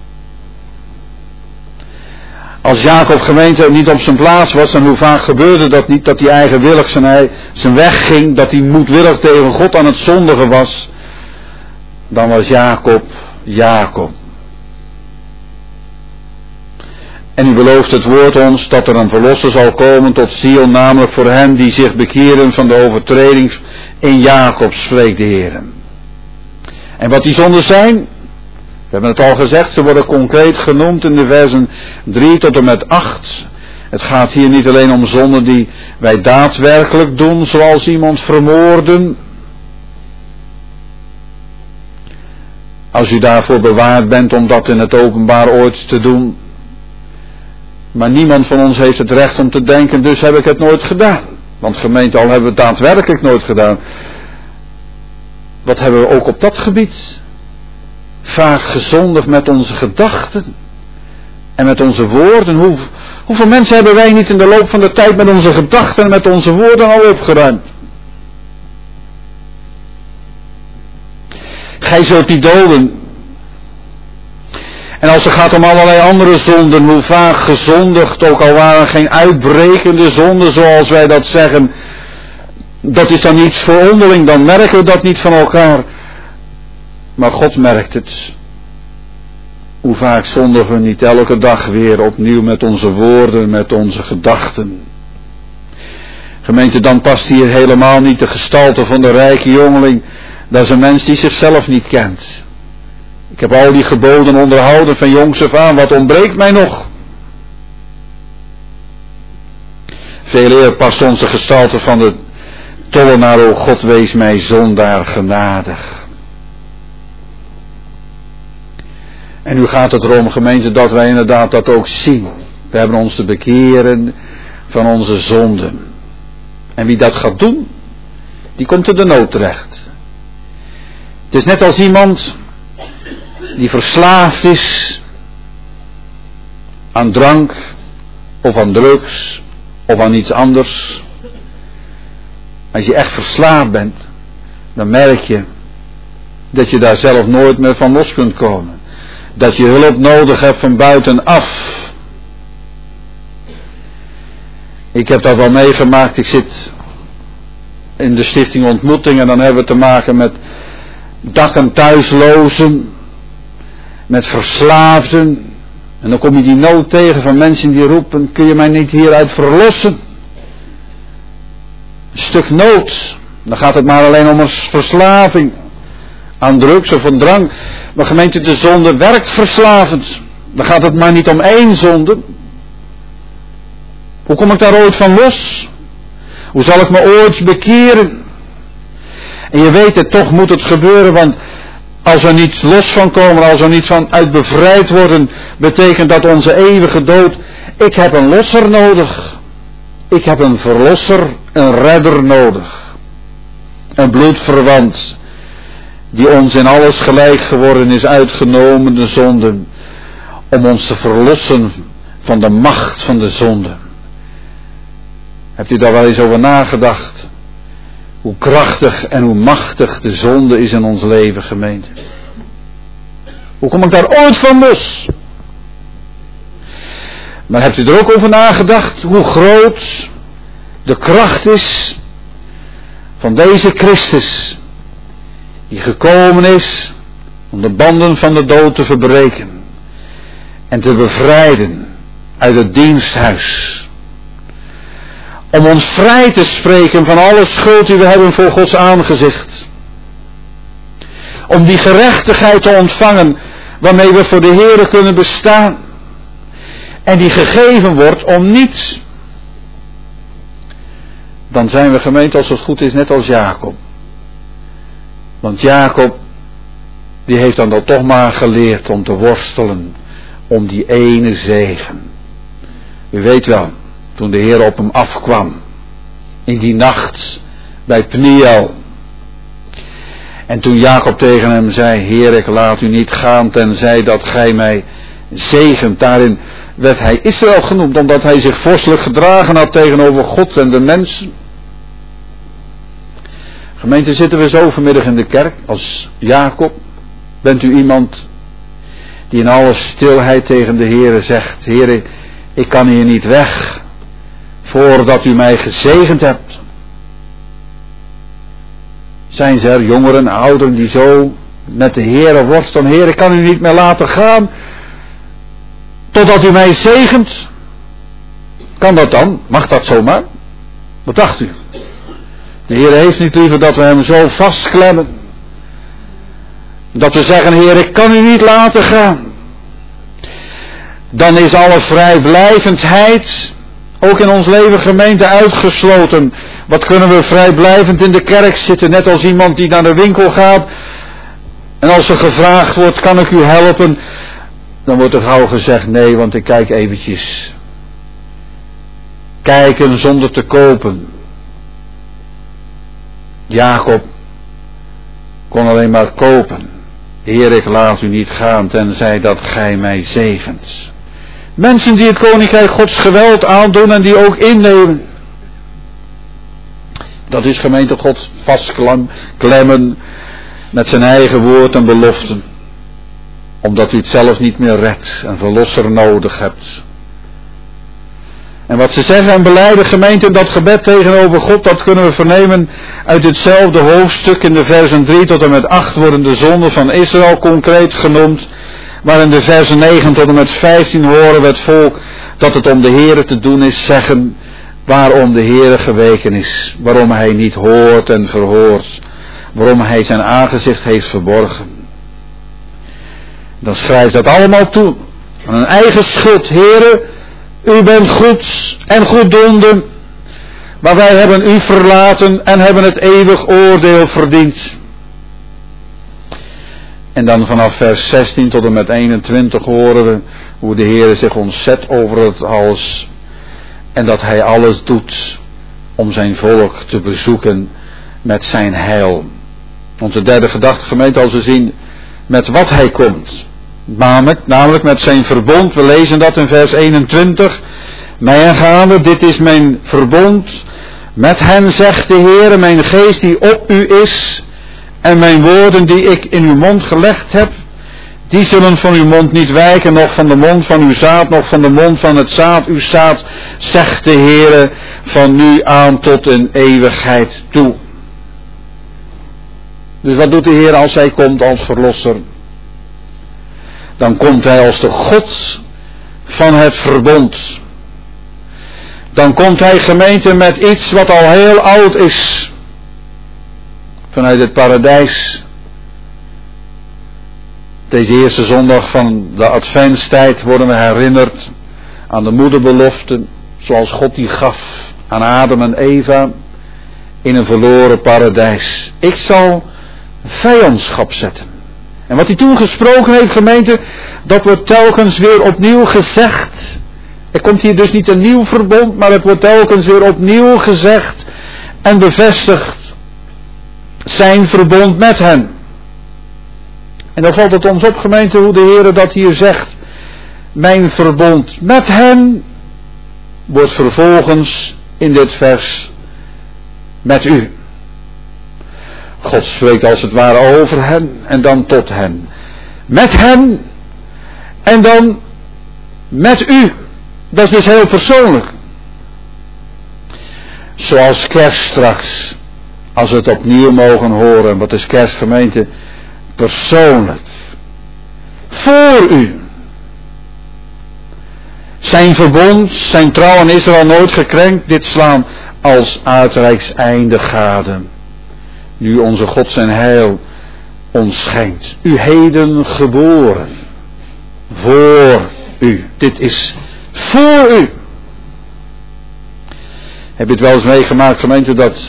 Als Jacob, gemeente, niet op zijn plaats was, dan hoe vaak gebeurde dat niet, dat hij eigenwillig zijn, zijn weg ging, dat hij moedwillig tegen God aan het zondigen was, dan was Jacob, Jacob. En u belooft het woord ons dat er een verlosser zal komen tot Sion, namelijk voor hen die zich bekeren van de overtreding in Jacob, spreekt de Heer. En wat die zonden zijn, we hebben het al gezegd, ze worden concreet genoemd in de versen drie tot en met acht. Het gaat hier niet alleen om zonden die wij daadwerkelijk doen, zoals iemand vermoorden. Als u daarvoor bewaard bent om dat in het openbaar ooit te doen. Maar niemand van ons heeft het recht om te denken, dus heb ik het nooit gedaan. Want gemeente, al hebben we het daadwerkelijk nooit gedaan. Wat hebben we ook op dat gebied vaak gezondigd met onze gedachten en met onze woorden. Hoe, hoeveel mensen hebben wij niet in de loop van de tijd met onze gedachten en met onze woorden al opgeruimd? Gij zult die doden. En als het gaat om allerlei andere zonden, hoe vaak gezondigd, ook al waren geen uitbrekende zonden zoals wij dat zeggen, dat is dan niets verwonderlijk, dan merken we dat niet van elkaar. Maar God merkt het. Hoe vaak zondigen we niet elke dag weer opnieuw met onze woorden, met onze gedachten. Gemeente, dan past hier helemaal niet de gestalte van de rijke jongeling. Dat is een mens die zichzelf niet kent. Ik heb al die geboden onderhouden van jongs af aan. Wat ontbreekt mij nog? Veel eer past onze gestalte van de tollenaar. O God, wees mij zondaar genadig. En nu gaat het erom, gemeente, dat wij inderdaad dat ook zien. We hebben ons te bekeren van onze zonden. En wie dat gaat doen, die komt in de nood terecht. Het is net als iemand die verslaafd is aan drank of aan drugs of aan iets anders. Als je echt verslaafd bent, dan merk je dat je daar zelf nooit meer van los kunt komen. Dat je hulp nodig hebt van buitenaf. Ik heb dat wel meegemaakt. Ik zit in de stichting Ontmoeting en dan hebben we te maken met dak- en thuislozen, met verslaafden. En dan kom je die nood tegen van mensen die roepen, kun je mij niet hieruit verlossen? Een stuk nood. Dan gaat het maar alleen om een verslaving aan drugs of een drank. Maar gemeente, de zonde werkt verslavend. Dan gaat het maar niet om één zonde. Hoe kom ik daar ooit van los? Hoe zal ik me ooit bekeren? En je weet het, toch moet het gebeuren, want als we niet los van komen, als we niet van uit bevrijd worden, betekent dat onze eeuwige dood. Ik heb een losser nodig. Ik heb een verlosser, een redder nodig. Een bloedverwant, die ons in alles gelijk geworden is, uitgenomen de zonde, om ons te verlossen van de macht van de zonde. Hebt u daar wel eens over nagedacht? Hoe krachtig en hoe machtig de zonde is in ons leven, gemeente. Hoe kom ik daar ooit van los? Maar hebt u er ook over nagedacht hoe groot de kracht is van deze Christus, die gekomen is om de banden van de dood te verbreken en te bevrijden uit het diensthuis. Om ons vrij te spreken van alle schuld die we hebben voor Gods aangezicht. Om die gerechtigheid te ontvangen waarmee we voor de Heere kunnen bestaan. En die gegeven wordt om niets. Dan zijn we, gemeente, als het goed is, net als Jacob. Want Jacob, die heeft dan dat toch maar geleerd om te worstelen om die ene zegen. U weet wel, toen de Heer op hem afkwam, in die nacht bij Pniel. En toen Jacob tegen hem zei, Heer, ik laat u niet gaan tenzij dat gij mij zegent. Daarin werd hij Israël genoemd, omdat hij zich vorstelijk gedragen had tegenover God en de mensen. Gemeente, zitten we zo vanmiddag in de kerk als Jacob? Bent u iemand die in alle stilheid tegen de Heere zegt, Heere, ik kan hier niet weg voordat u mij gezegend hebt? Zijn ze er jongeren, ouderen die zo met de Heere worstelen? Heer, ik kan u niet meer laten gaan totdat u mij zegent. Kan dat dan? Mag dat zomaar? Wat dacht u? De Heer heeft niet liever dat we hem zo vastklemmen. Dat we zeggen, Heer, ik kan u niet laten gaan. Dan is alle vrijblijvendheid ook in ons leven, gemeente, uitgesloten. Wat kunnen we vrijblijvend in de kerk zitten, net als iemand die naar de winkel gaat. En als er gevraagd wordt, kan ik u helpen? Dan wordt er gauw gezegd, nee, want ik kijk eventjes. Kijken zonder te kopen. Jacob kon alleen maar kopen. Heer, ik laat u niet gaan, tenzij dat gij mij zegent. Mensen die het koninkrijk Gods geweld aandoen en die ook innemen. Dat is, gemeente, God vastklemmen met zijn eigen woord en beloften. Omdat u het zelf niet meer redt en verlosser nodig hebt. En wat ze zeggen en belijden, gemeente, in dat gebed tegenover God, dat kunnen we vernemen uit hetzelfde hoofdstuk. In de versen drie tot en met acht worden de zonden van Israël concreet genoemd. Maar in de versen negen tot en met vijftien horen we het volk dat het om de Heere te doen is zeggen waarom de Heere geweken is. Waarom hij niet hoort en verhoort. Waarom hij zijn aangezicht heeft verborgen. Dan schrijft dat allemaal toe. Aan een eigen schuld. Heere, u bent goed en goeddoende, maar wij hebben u verlaten en hebben het eeuwig oordeel verdiend. En dan vanaf vers zestien tot en met eenentwintig horen we hoe de Heer zich ontzet over het alles. En dat hij alles doet om zijn volk te bezoeken met zijn heil. Onze derde gedachte, gemeente, als we zien met wat hij komt. Namelijk, namelijk met zijn verbond. We lezen dat in vers eenentwintig. Mij aangaande, dit is mijn verbond. Met hen zegt de Heer, mijn geest die op u is. En mijn woorden die ik in uw mond gelegd heb. Die zullen van uw mond niet wijken, nog van de mond van uw zaad, nog van de mond van het zaad uw zaad. Zegt de Heer, van nu aan tot in eeuwigheid toe. Dus wat doet de Heer als Hij komt als verlosser? Dan komt Hij als de God van het verbond. Dan komt Hij, gemeente, met iets wat al heel oud is. Vanuit het paradijs. Deze eerste zondag van de adventstijd worden we herinnerd aan de moederbelofte, zoals God die gaf aan Adam en Eva in een verloren paradijs. Ik zal vijandschap zetten. En wat hij toen gesproken heeft, gemeente, dat wordt telkens weer opnieuw gezegd. Er komt hier dus niet een nieuw verbond, maar het wordt telkens weer opnieuw gezegd en bevestigd. Zijn verbond met hen. En dan valt het ons op, gemeente, hoe de Heer dat hier zegt. Mijn verbond met hen wordt vervolgens in dit vers met u. God spreekt als het ware over hen en dan tot hen. Met hen en dan met u. Dat is dus heel persoonlijk. Zoals kerst straks. Als we het opnieuw mogen horen. Wat is kerst, gemeente? Persoonlijk. Voor u. Zijn verbond, zijn trouw aan Israël nooit gekrenkt. Dit slaan als uitreiks einde gade. Nu onze God zijn heil ons schenkt. U heden geboren. Voor u. Dit is voor u. Heb je het wel eens meegemaakt, gemeente, dat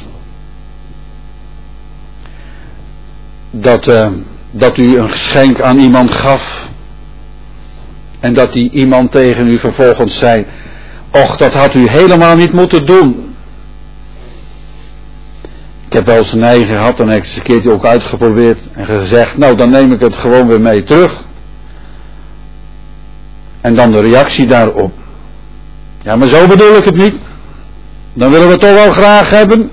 dat, uh, dat u een geschenk aan iemand gaf en dat die iemand tegen u vervolgens zei, och, dat had u helemaal niet moeten doen. Ik heb wel eens een neiging gehad en heb ik eens een keertje ook uitgeprobeerd en gezegd, nou dan neem ik het gewoon weer mee terug. En dan de reactie daarop. Ja, maar zo bedoel ik het niet. Dan willen we het toch wel graag hebben.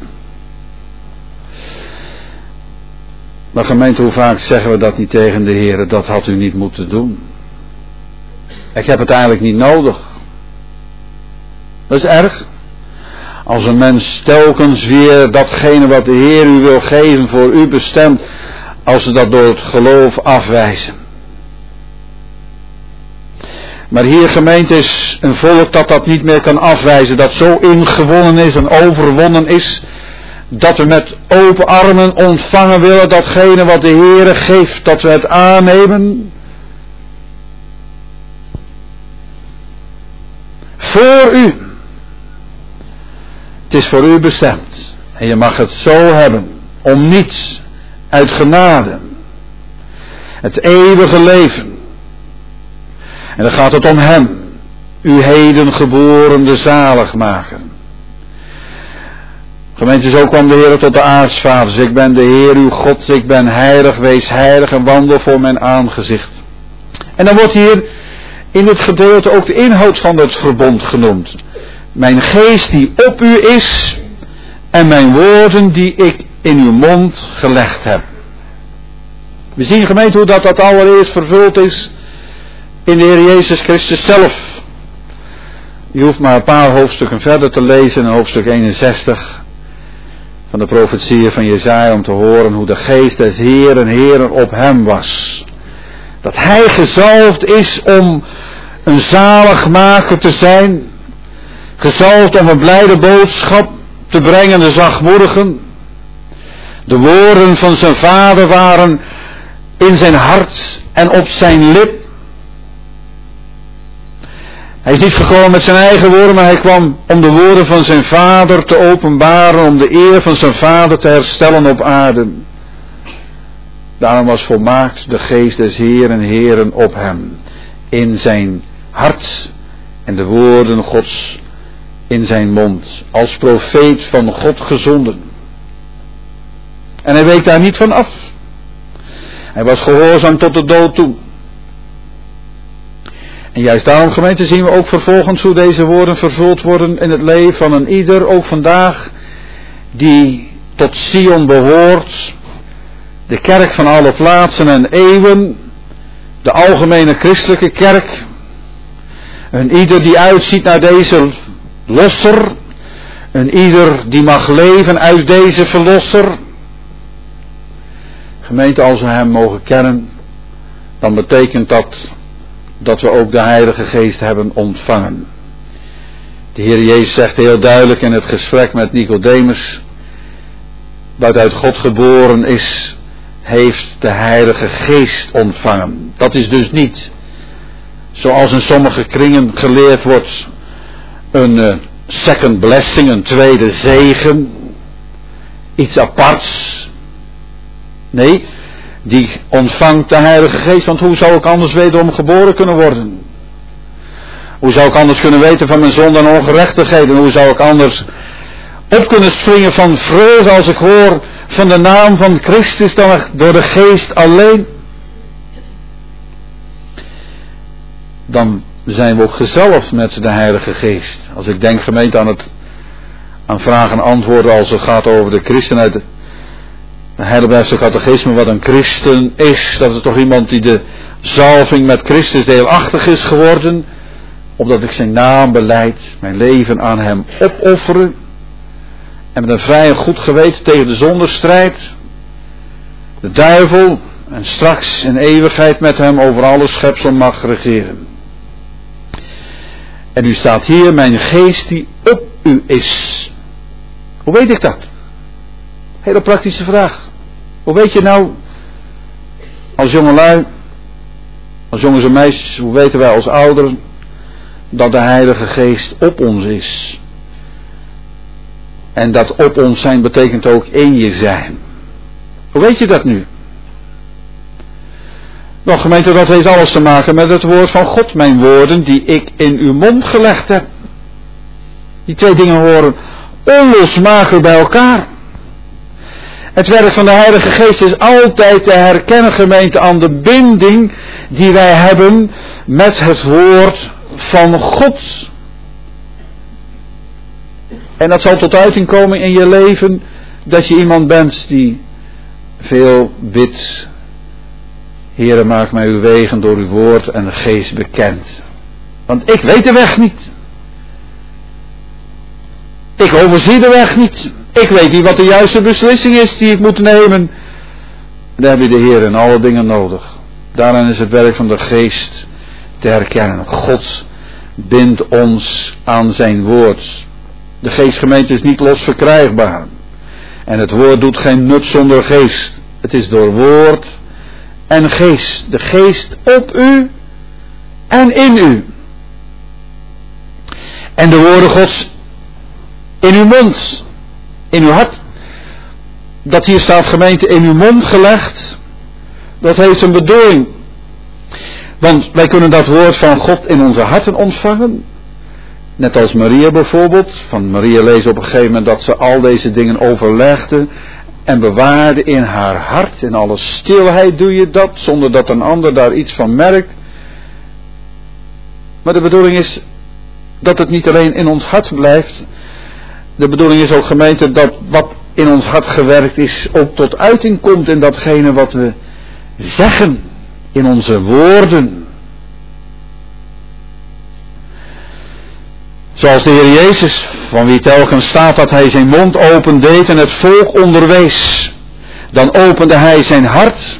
Maar gemeente, hoe vaak zeggen we dat niet tegen de Heer? Dat had u niet moeten doen. Ik heb het eigenlijk niet nodig. Dat is erg. Als een mens telkens weer datgene wat de Heer u wil geven voor u bestemt, als ze dat door het geloof afwijzen. Maar hier, gemeente, is een volk dat dat niet meer kan afwijzen. Dat zo ingewonnen is en overwonnen is. Dat we met open armen ontvangen willen datgene wat de Heere geeft. Dat we het aannemen. Voor u. Het is voor u bestemd. En je mag het zo hebben. Om niets. Uit genade. Het eeuwige leven. En dan gaat het om hem. U heden geboren de zaligmaker. Gemeente, zo kwam de Heer tot de aartsvaders. Ik ben de Heer uw God. Ik ben heilig. Wees heilig en wandel voor mijn aangezicht. En dan wordt hier in dit gedeelte ook de inhoud van het verbond genoemd. Mijn geest die op u is. En mijn woorden die ik in uw mond gelegd heb. We zien, gemeente, hoe dat, dat allereerst vervuld is in de Heer Jezus Christus zelf. Je hoeft maar een paar hoofdstukken verder te lezen, in hoofdstuk eenenzestig van de profetieën van Jesaja, om te horen hoe de geest des Heeren Heeren op hem was. Dat hij gezalfd is om een zaligmaker te zijn, gezalfd om een blijde boodschap te brengen, de zachtmoedigen. De woorden van zijn vader waren in zijn hart en op zijn lip. Hij is niet gekomen met zijn eigen woorden, maar hij kwam om de woorden van zijn vader te openbaren, om de eer van zijn vader te herstellen op aarde. Daarom was volmaakt de geest des Heeren Heeren op hem, in zijn hart en de woorden Gods in zijn mond, als profeet van God gezonden. En hij week daar niet van af. Hij was gehoorzaam tot de dood toe. En juist daarom, gemeente, zien we ook vervolgens hoe deze woorden vervuld worden in het leven van een ieder, ook vandaag, die tot Sion behoort, de kerk van alle plaatsen en eeuwen, de algemene christelijke kerk, een ieder die uitziet naar deze losser, een ieder die mag leven uit deze verlosser, Gemeente, als we hem mogen kennen, dan betekent dat dat we ook de Heilige Geest hebben ontvangen. De Heer Jezus zegt heel duidelijk in het gesprek met Nicodemus, wat uit God geboren is, heeft de Heilige Geest ontvangen. Dat is dus niet, zoals in sommige kringen geleerd wordt, een uh, second blessing, een tweede zegen, iets aparts. Nee, die ontvangt de Heilige Geest, want hoe zou ik anders wederom geboren kunnen worden? Hoe zou ik anders kunnen weten van mijn zonde en ongerechtigheden? Hoe zou ik anders op kunnen springen van vreugde als ik hoor van de naam van Christus dan door de Geest alleen? Dan zijn we ook gezalfd met de Heilige Geest. Als ik denk, gemeente, aan het aan vragen en antwoorden als het gaat over de christen uit de Heidelbergse catechisme, wat een christen is. Dat is toch iemand die de zalving met Christus deelachtig is geworden, opdat ik zijn naam belijd, mijn leven aan hem opofferen en met een vrij en goed geweten tegen de zonde strijd, de duivel, en straks in eeuwigheid met hem over alle schepsel mag regeren. En u staat hier, mijn geest die op u is. Hoe weet ik dat? Hele praktische vraag. Hoe weet je nou, als jongelui, als jongens en meisjes, hoe weten wij als ouderen, dat de Heilige Geest op ons is? En dat op ons zijn betekent ook in je zijn. Hoe weet je dat nu? Nou, gemeente, dat heeft alles te maken met het woord van God. Mijn woorden die ik in uw mond gelegd heb. Die twee dingen horen onlosmakelijk bij elkaar. Het werk van de Heilige Geest is altijd te herkennen, gemeente, aan de binding die wij hebben met het woord van God. En dat zal tot uiting komen in je leven, dat je iemand bent die veel bidt. Heere, maak mij uw wegen door uw woord en de Geest bekend. Want ik weet de weg niet. Ik overzie de weg niet. Ik weet niet wat de juiste beslissing is die ik moet nemen. Daar heb je de Heer in alle dingen nodig. Daarin is het werk van de Geest te herkennen. God bindt ons aan zijn woord. De geestgemeente is niet los verkrijgbaar. En het woord doet geen nut zonder geest. Het is door woord en geest. De geest op u en in u. En de woorden Gods in uw mond, in uw hart. Dat hier staat, gemeente, in uw mond gelegd. Dat heeft een bedoeling. Want wij kunnen dat woord van God in onze harten ontvangen. Net als Maria bijvoorbeeld. Van Maria lezen op een gegeven moment dat ze al deze dingen overlegde en bewaarde in haar hart. In alle stilheid doe je dat, zonder dat een ander daar iets van merkt. Maar de bedoeling is dat het niet alleen in ons hart blijft. De bedoeling is ook, gemeente, dat wat in ons hart gewerkt is ook tot uiting komt in datgene wat we zeggen, in onze woorden. Zoals de Heer Jezus, van wie telkens staat dat hij zijn mond opendeed en het volk onderwees. Dan opende hij zijn hart.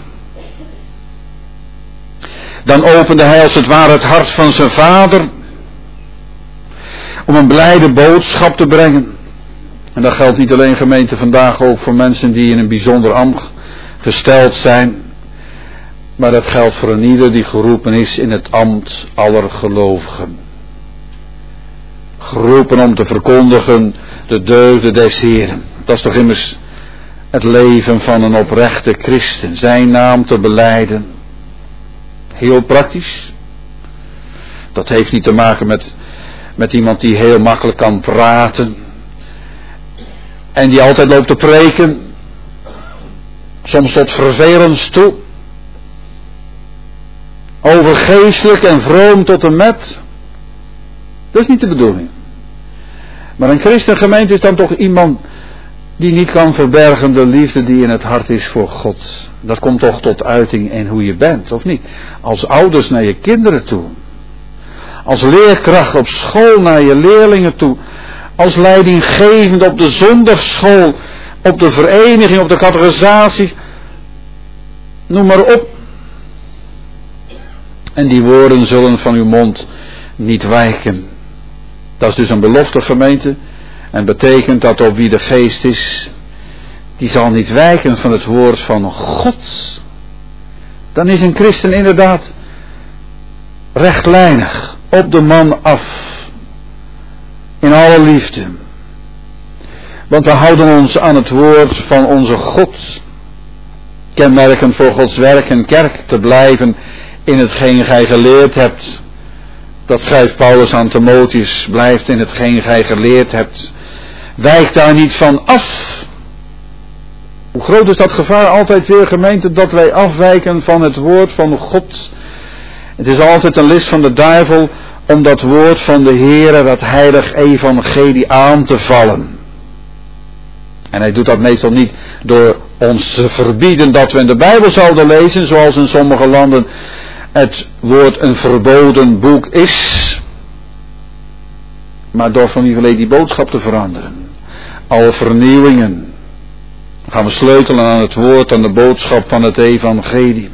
Dan opende hij als het ware het hart van zijn vader. Om een blijde boodschap te brengen. En dat geldt niet alleen, gemeente, vandaag ook voor mensen die in een bijzonder ambt gesteld zijn. Maar dat geldt voor een ieder die geroepen is in het ambt aller gelovigen. Geroepen om te verkondigen de deugden des Heeren. Dat is toch immers het leven van een oprechte christen. Zijn naam te belijden. Heel praktisch. Dat heeft niet te maken met, met iemand die heel makkelijk kan praten. En die altijd loopt te preken. Soms tot vervelens toe. Overgeestelijk en vroom tot en met. Dat is niet de bedoeling. Maar een christengemeente is dan toch iemand die niet kan verbergen de liefde die in het hart is voor God. Dat komt toch tot uiting in hoe je bent, of niet? Als ouders naar je kinderen toe. Als leerkracht op school naar je leerlingen toe. Als leidinggevende op de zondagschool, op de vereniging, op de catechisatie. Noem maar op. En die woorden zullen van uw mond niet wijken. Dat is dus een belofte, gemeente. En betekent dat op wie de geest is, die zal niet wijken van het woord van God. Dan is een christen inderdaad rechtlijnig, op de man af, in alle liefde. Want we houden ons aan het woord van onze God. Kenmerkend voor Gods werk en kerk te blijven in hetgeen gij geleerd hebt. Dat schrijft Paulus aan Timotheus, blijft in hetgeen gij geleerd hebt. Wijk daar niet van af. Hoe groot is dat gevaar altijd weer, gemeente, dat wij afwijken van het woord van God. Het is altijd een list van de duivel om dat woord van de Heere, dat heilig evangelie aan te vallen. En hij doet dat meestal niet door ons te verbieden dat we in de Bijbel zouden lezen, zoals in sommige landen het woord een verboden boek is. Maar door van lieverlee die boodschap te veranderen. Alle vernieuwingen. Gaan we sleutelen aan het woord, aan de boodschap van het evangelie.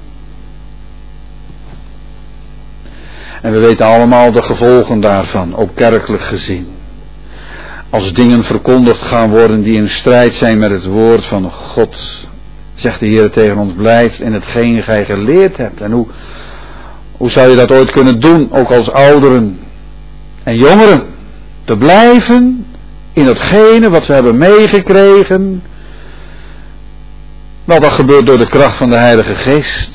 En we weten allemaal de gevolgen daarvan, ook kerkelijk gezien. Als dingen verkondigd gaan worden die in strijd zijn met het woord van God, zegt de Heer tegen ons, blijf in hetgeen gij geleerd hebt. En hoe, hoe zou je dat ooit kunnen doen, ook als ouderen en jongeren, te blijven in hetgene wat we hebben meegekregen. Nou, dat gebeurt door de kracht van de Heilige Geest.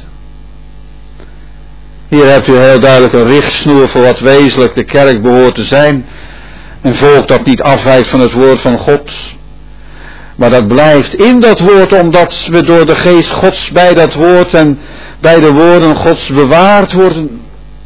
Hier hebt u heel duidelijk een richtsnoer voor wat wezenlijk de kerk behoort te zijn. Een volk dat niet afwijkt van het woord van God. Maar dat blijft in dat woord, omdat we door de geest Gods bij dat woord en bij de woorden Gods bewaard worden.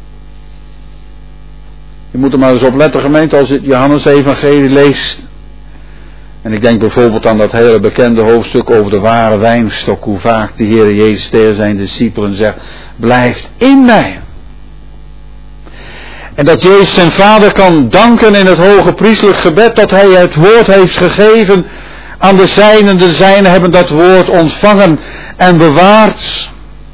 Je moet er maar eens op letten, gemeente, als je het Johannes-evangelie leest. En ik denk bijvoorbeeld aan dat hele bekende hoofdstuk over de ware wijnstok. Hoe vaak de Heer Jezus tegen zijn discipelen zegt, blijft in mij. En dat Jezus zijn Vader kan danken in het hoge priestelijk gebed dat hij het woord heeft gegeven aan de zijnen. De zijnen hebben dat woord ontvangen en bewaard.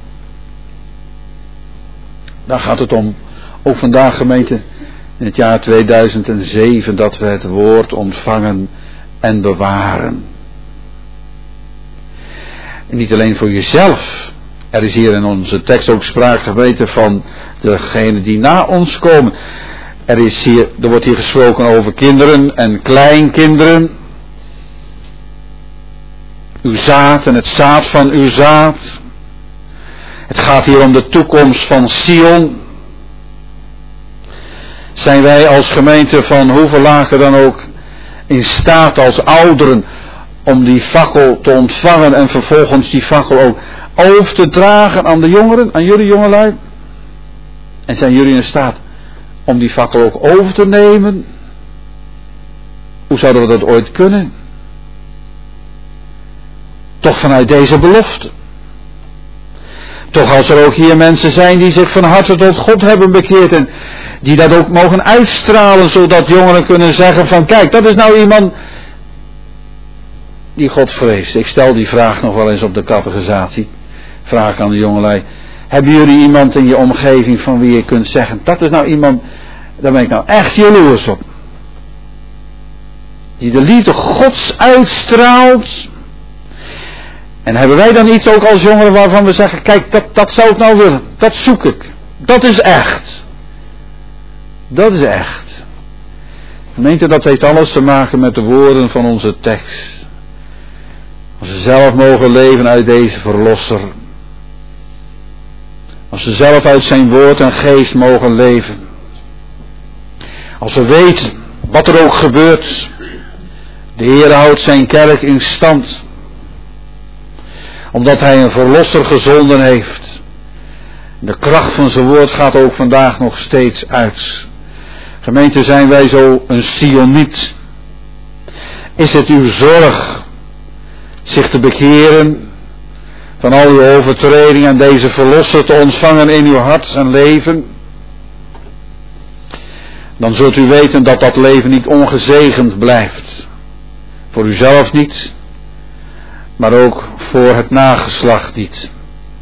Daar gaat het om. Ook vandaag, gemeente, in het jaar tweeduizend zeven, dat we het woord ontvangen en bewaren. En niet alleen voor jezelf. Er is hier in onze tekst ook sprake, gemeente, van degenen die na ons komen. Er, is hier, er wordt hier gesproken over kinderen en kleinkinderen. Uw zaad en het zaad van uw zaad. Het gaat hier om de toekomst van Sion. Zijn wij als gemeente van hoeveel lagen dan ook in staat als ouderen om die fakkel te ontvangen en vervolgens die fakkel ook over te dragen aan de jongeren, aan jullie jongelui? En zijn jullie in staat om die fakkel ook over te nemen? Hoe zouden we dat ooit kunnen? Toch vanuit deze belofte. Toch als er ook hier mensen zijn die zich van harte tot God hebben bekeerd en die dat ook mogen uitstralen, zodat jongeren kunnen zeggen van kijk, dat is nou iemand die God vreest. Ik stel die vraag nog wel eens op de catechisatie. Vraag aan de jongelui. Hebben jullie iemand in je omgeving van wie je kunt zeggen, dat is nou iemand, daar ben ik nou echt jaloers op. Die de liefde Gods uitstraalt. En hebben wij dan iets ook als jongeren waarvan we zeggen, kijk, dat, dat zou ik nou willen. Dat zoek ik. Dat is echt. Dat is echt. Gemeente, dat heeft alles te maken met de woorden van onze tekst. Als ze zelf mogen leven uit deze verlosser. Als ze zelf uit zijn woord en geest mogen leven. Als we weten wat er ook gebeurt. De Heer houdt zijn kerk in stand. Omdat hij een verlosser gezonden heeft. De kracht van zijn woord gaat ook vandaag nog steeds uit. Gemeente, zijn wij zo een Sioniet? Is het uw zorg zich te bekeren van al uw overtredingen en deze verlosser te ontvangen in uw hart en leven? Dan zult u weten dat dat leven niet ongezegend blijft. Voor uzelf niet, maar ook voor het nageslacht niet.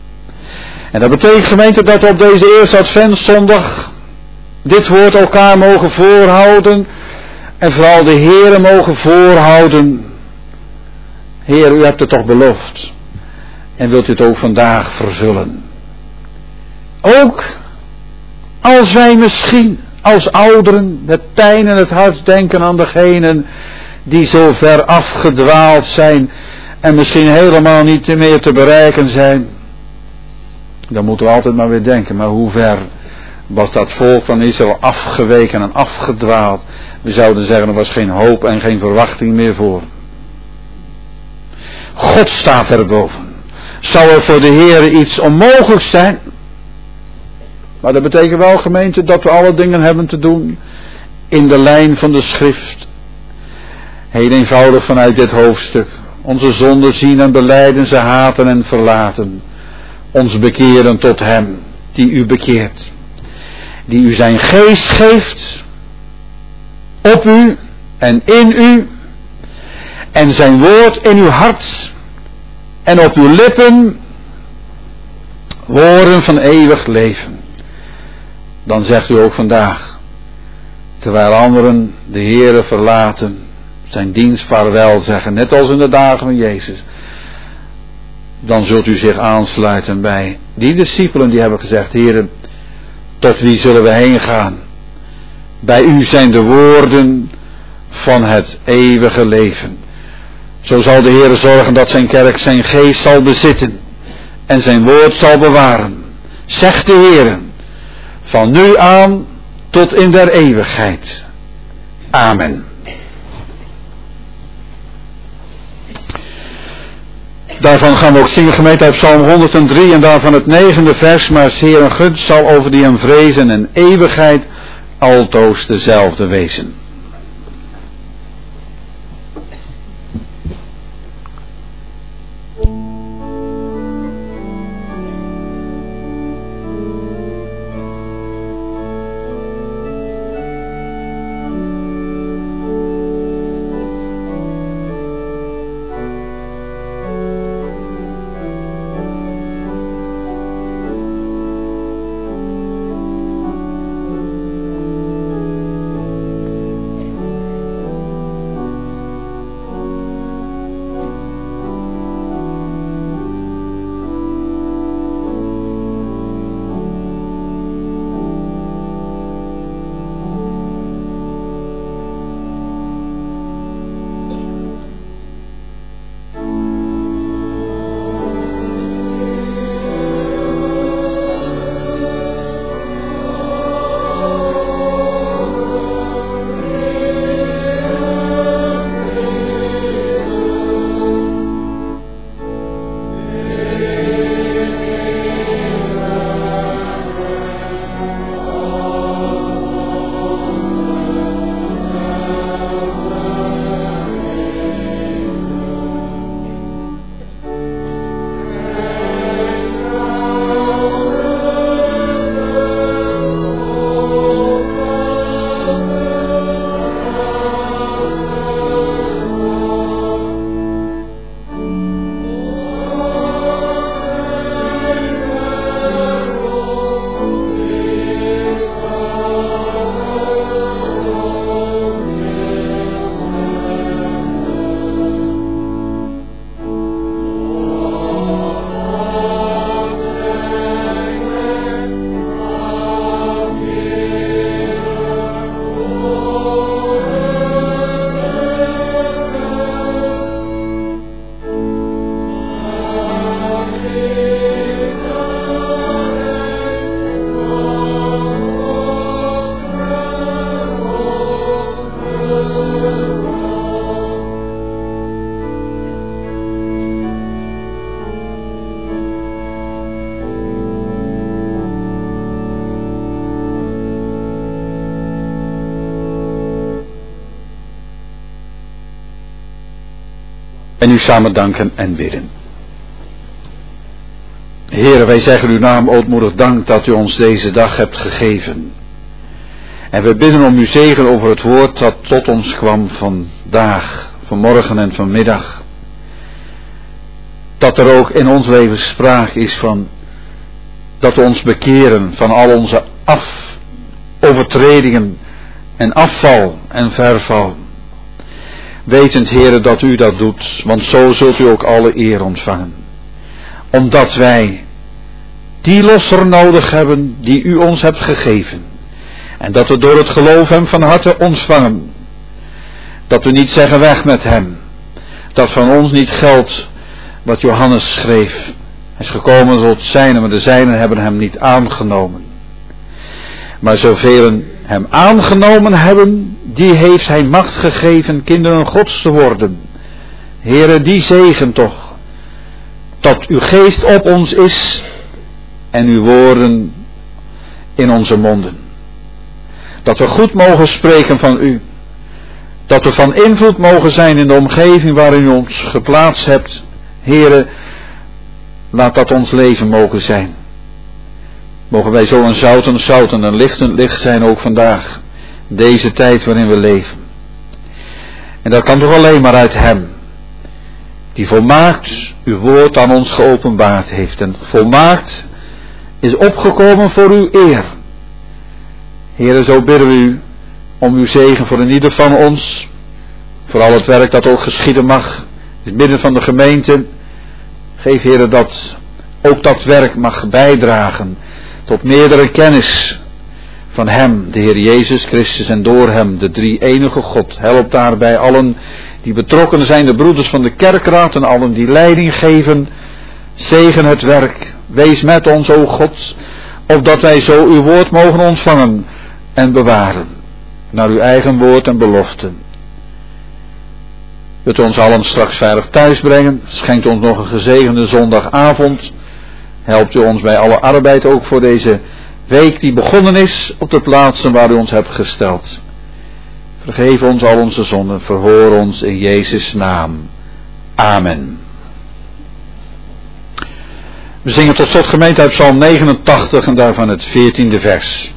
En dat betekent, gemeente, dat we op deze eerste adventszondag dit woord elkaar mogen voorhouden en vooral de Heere mogen voorhouden. Heer, u hebt het toch beloofd en wilt u het ook vandaag vervullen. Ook als wij misschien als ouderen met pijn in het hart denken aan degenen die zo ver afgedwaald zijn en misschien helemaal niet meer te bereiken zijn. Dan moeten we altijd maar weer denken, maar hoe ver was dat volk van Israël afgeweken en afgedwaald? We zouden zeggen, er was geen hoop en geen verwachting meer voor. God staat erboven. Zou er voor de Heer iets onmogelijk zijn? Maar dat betekent wel, gemeente, dat we alle dingen hebben te doen in de lijn van de schrift. Heel eenvoudig vanuit dit hoofdstuk. Onze zonden zien en belijden, ze haten en verlaten. Ons bekeren tot hem die u bekeert. Die u zijn geest geeft. Op u en in u. En zijn woord in uw hart. En op uw lippen. Woorden van eeuwig leven. Dan zegt u ook vandaag. Terwijl anderen de Heere verlaten. Zijn dienst vaarwel zeggen. Net als in de dagen van Jezus. Dan zult u zich aansluiten bij die discipelen die hebben gezegd. Heere, tot wie zullen we heen gaan? Bij u zijn de woorden van het eeuwige leven. Zo zal de Heere zorgen dat zijn kerk zijn geest zal bezitten. En zijn woord zal bewaren. Zegt de Heere. Van nu aan tot in der eeuwigheid. Amen. Daarvan gaan we ook zingen, gemeente, uit Psalm honderddrie en daarvan het negende vers. Maar Heer een gunst zal over die hem vrezen en eeuwigheid altoos dezelfde wezen. En u samen danken en bidden. Heere, wij zeggen uw naam ootmoedig dank dat u ons deze dag hebt gegeven. En we bidden om uw zegen over het woord dat tot ons kwam vandaag, vanmorgen en vanmiddag. Dat er ook in ons leven sprake is van dat we ons bekeren van al onze af, overtredingen en afval en verval. Wetend, Heere, dat u dat doet, want zo zult u ook alle eer ontvangen. Omdat wij die losser nodig hebben die u ons hebt gegeven. En dat we door het geloof hem van harte ontvangen. Dat we niet zeggen weg met hem. Dat van ons niet geldt wat Johannes schreef. Hij is gekomen tot zijnen, maar de zijnen hebben hem niet aangenomen. Maar zoveel hem aangenomen hebben, die heeft hij macht gegeven kinderen Gods te worden. Heere, die zegen toch. Dat uw geest op ons is en uw woorden in onze monden. Dat we goed mogen spreken van u. Dat we van invloed mogen zijn in de omgeving waarin u ons geplaatst hebt. Heere, laat dat ons leven mogen zijn. Mogen wij zo een zoutend zout en een lichtend licht zijn ook vandaag. Deze tijd waarin we leven. En dat kan toch alleen maar uit hem. Die volmaakt uw woord aan ons geopenbaard heeft. En volmaakt is opgekomen voor uw eer. Heere, zo bidden we u om uw zegen voor een ieder van ons. Voor al het werk dat ook geschieden mag. In het midden van de gemeente. Geef, Heere, dat ook dat werk mag bijdragen tot meerdere kennis van hem, de Heer Jezus Christus, en door hem, de drie enige God. Help daarbij allen die betrokken zijn, de broeders van de kerkraad en allen die leiding geven. Zegen het werk. Wees met ons, o God, opdat wij zo uw woord mogen ontvangen en bewaren. Naar uw eigen woord en beloften. Wilt u ons allen straks veilig thuis brengen. Schenkt ons nog een gezegende zondagavond. Helpt u ons bij alle arbeid ook voor deze week die begonnen is op de plaatsen waar u ons hebt gesteld. Vergeef ons al onze zonden. Verhoor ons in Jezus' naam. Amen. We zingen tot slot gemeente uit Psalm negenentachtig en daarvan het veertiende vers.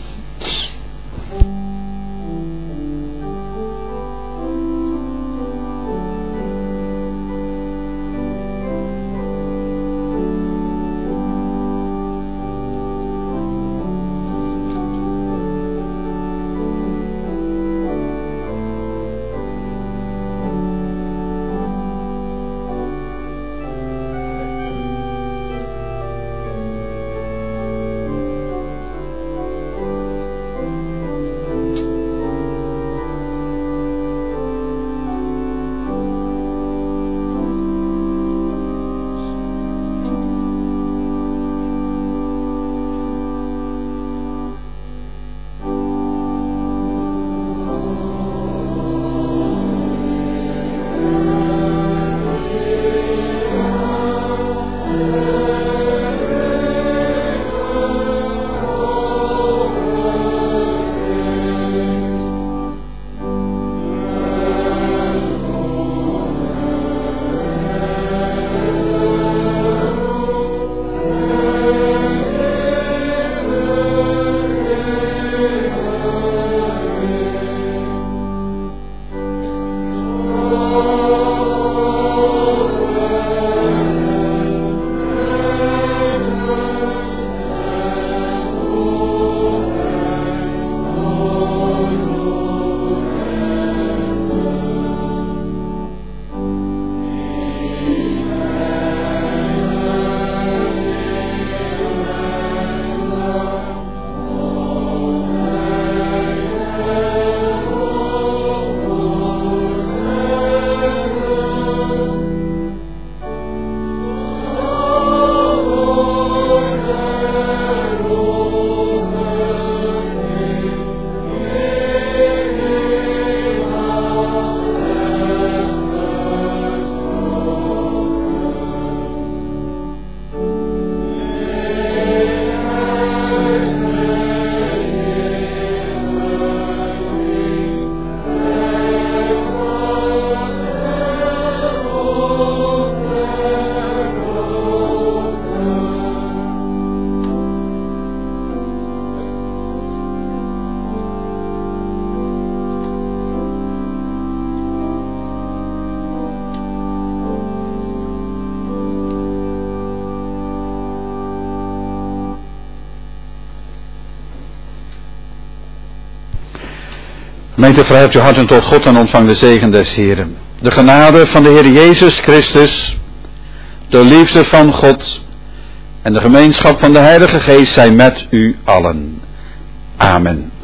Gemeente, verheft uw harten tot God en ontvang de zegen des Heren. De genade van de Heer Jezus Christus, de liefde van God en de gemeenschap van de Heilige Geest zijn met u allen. Amen.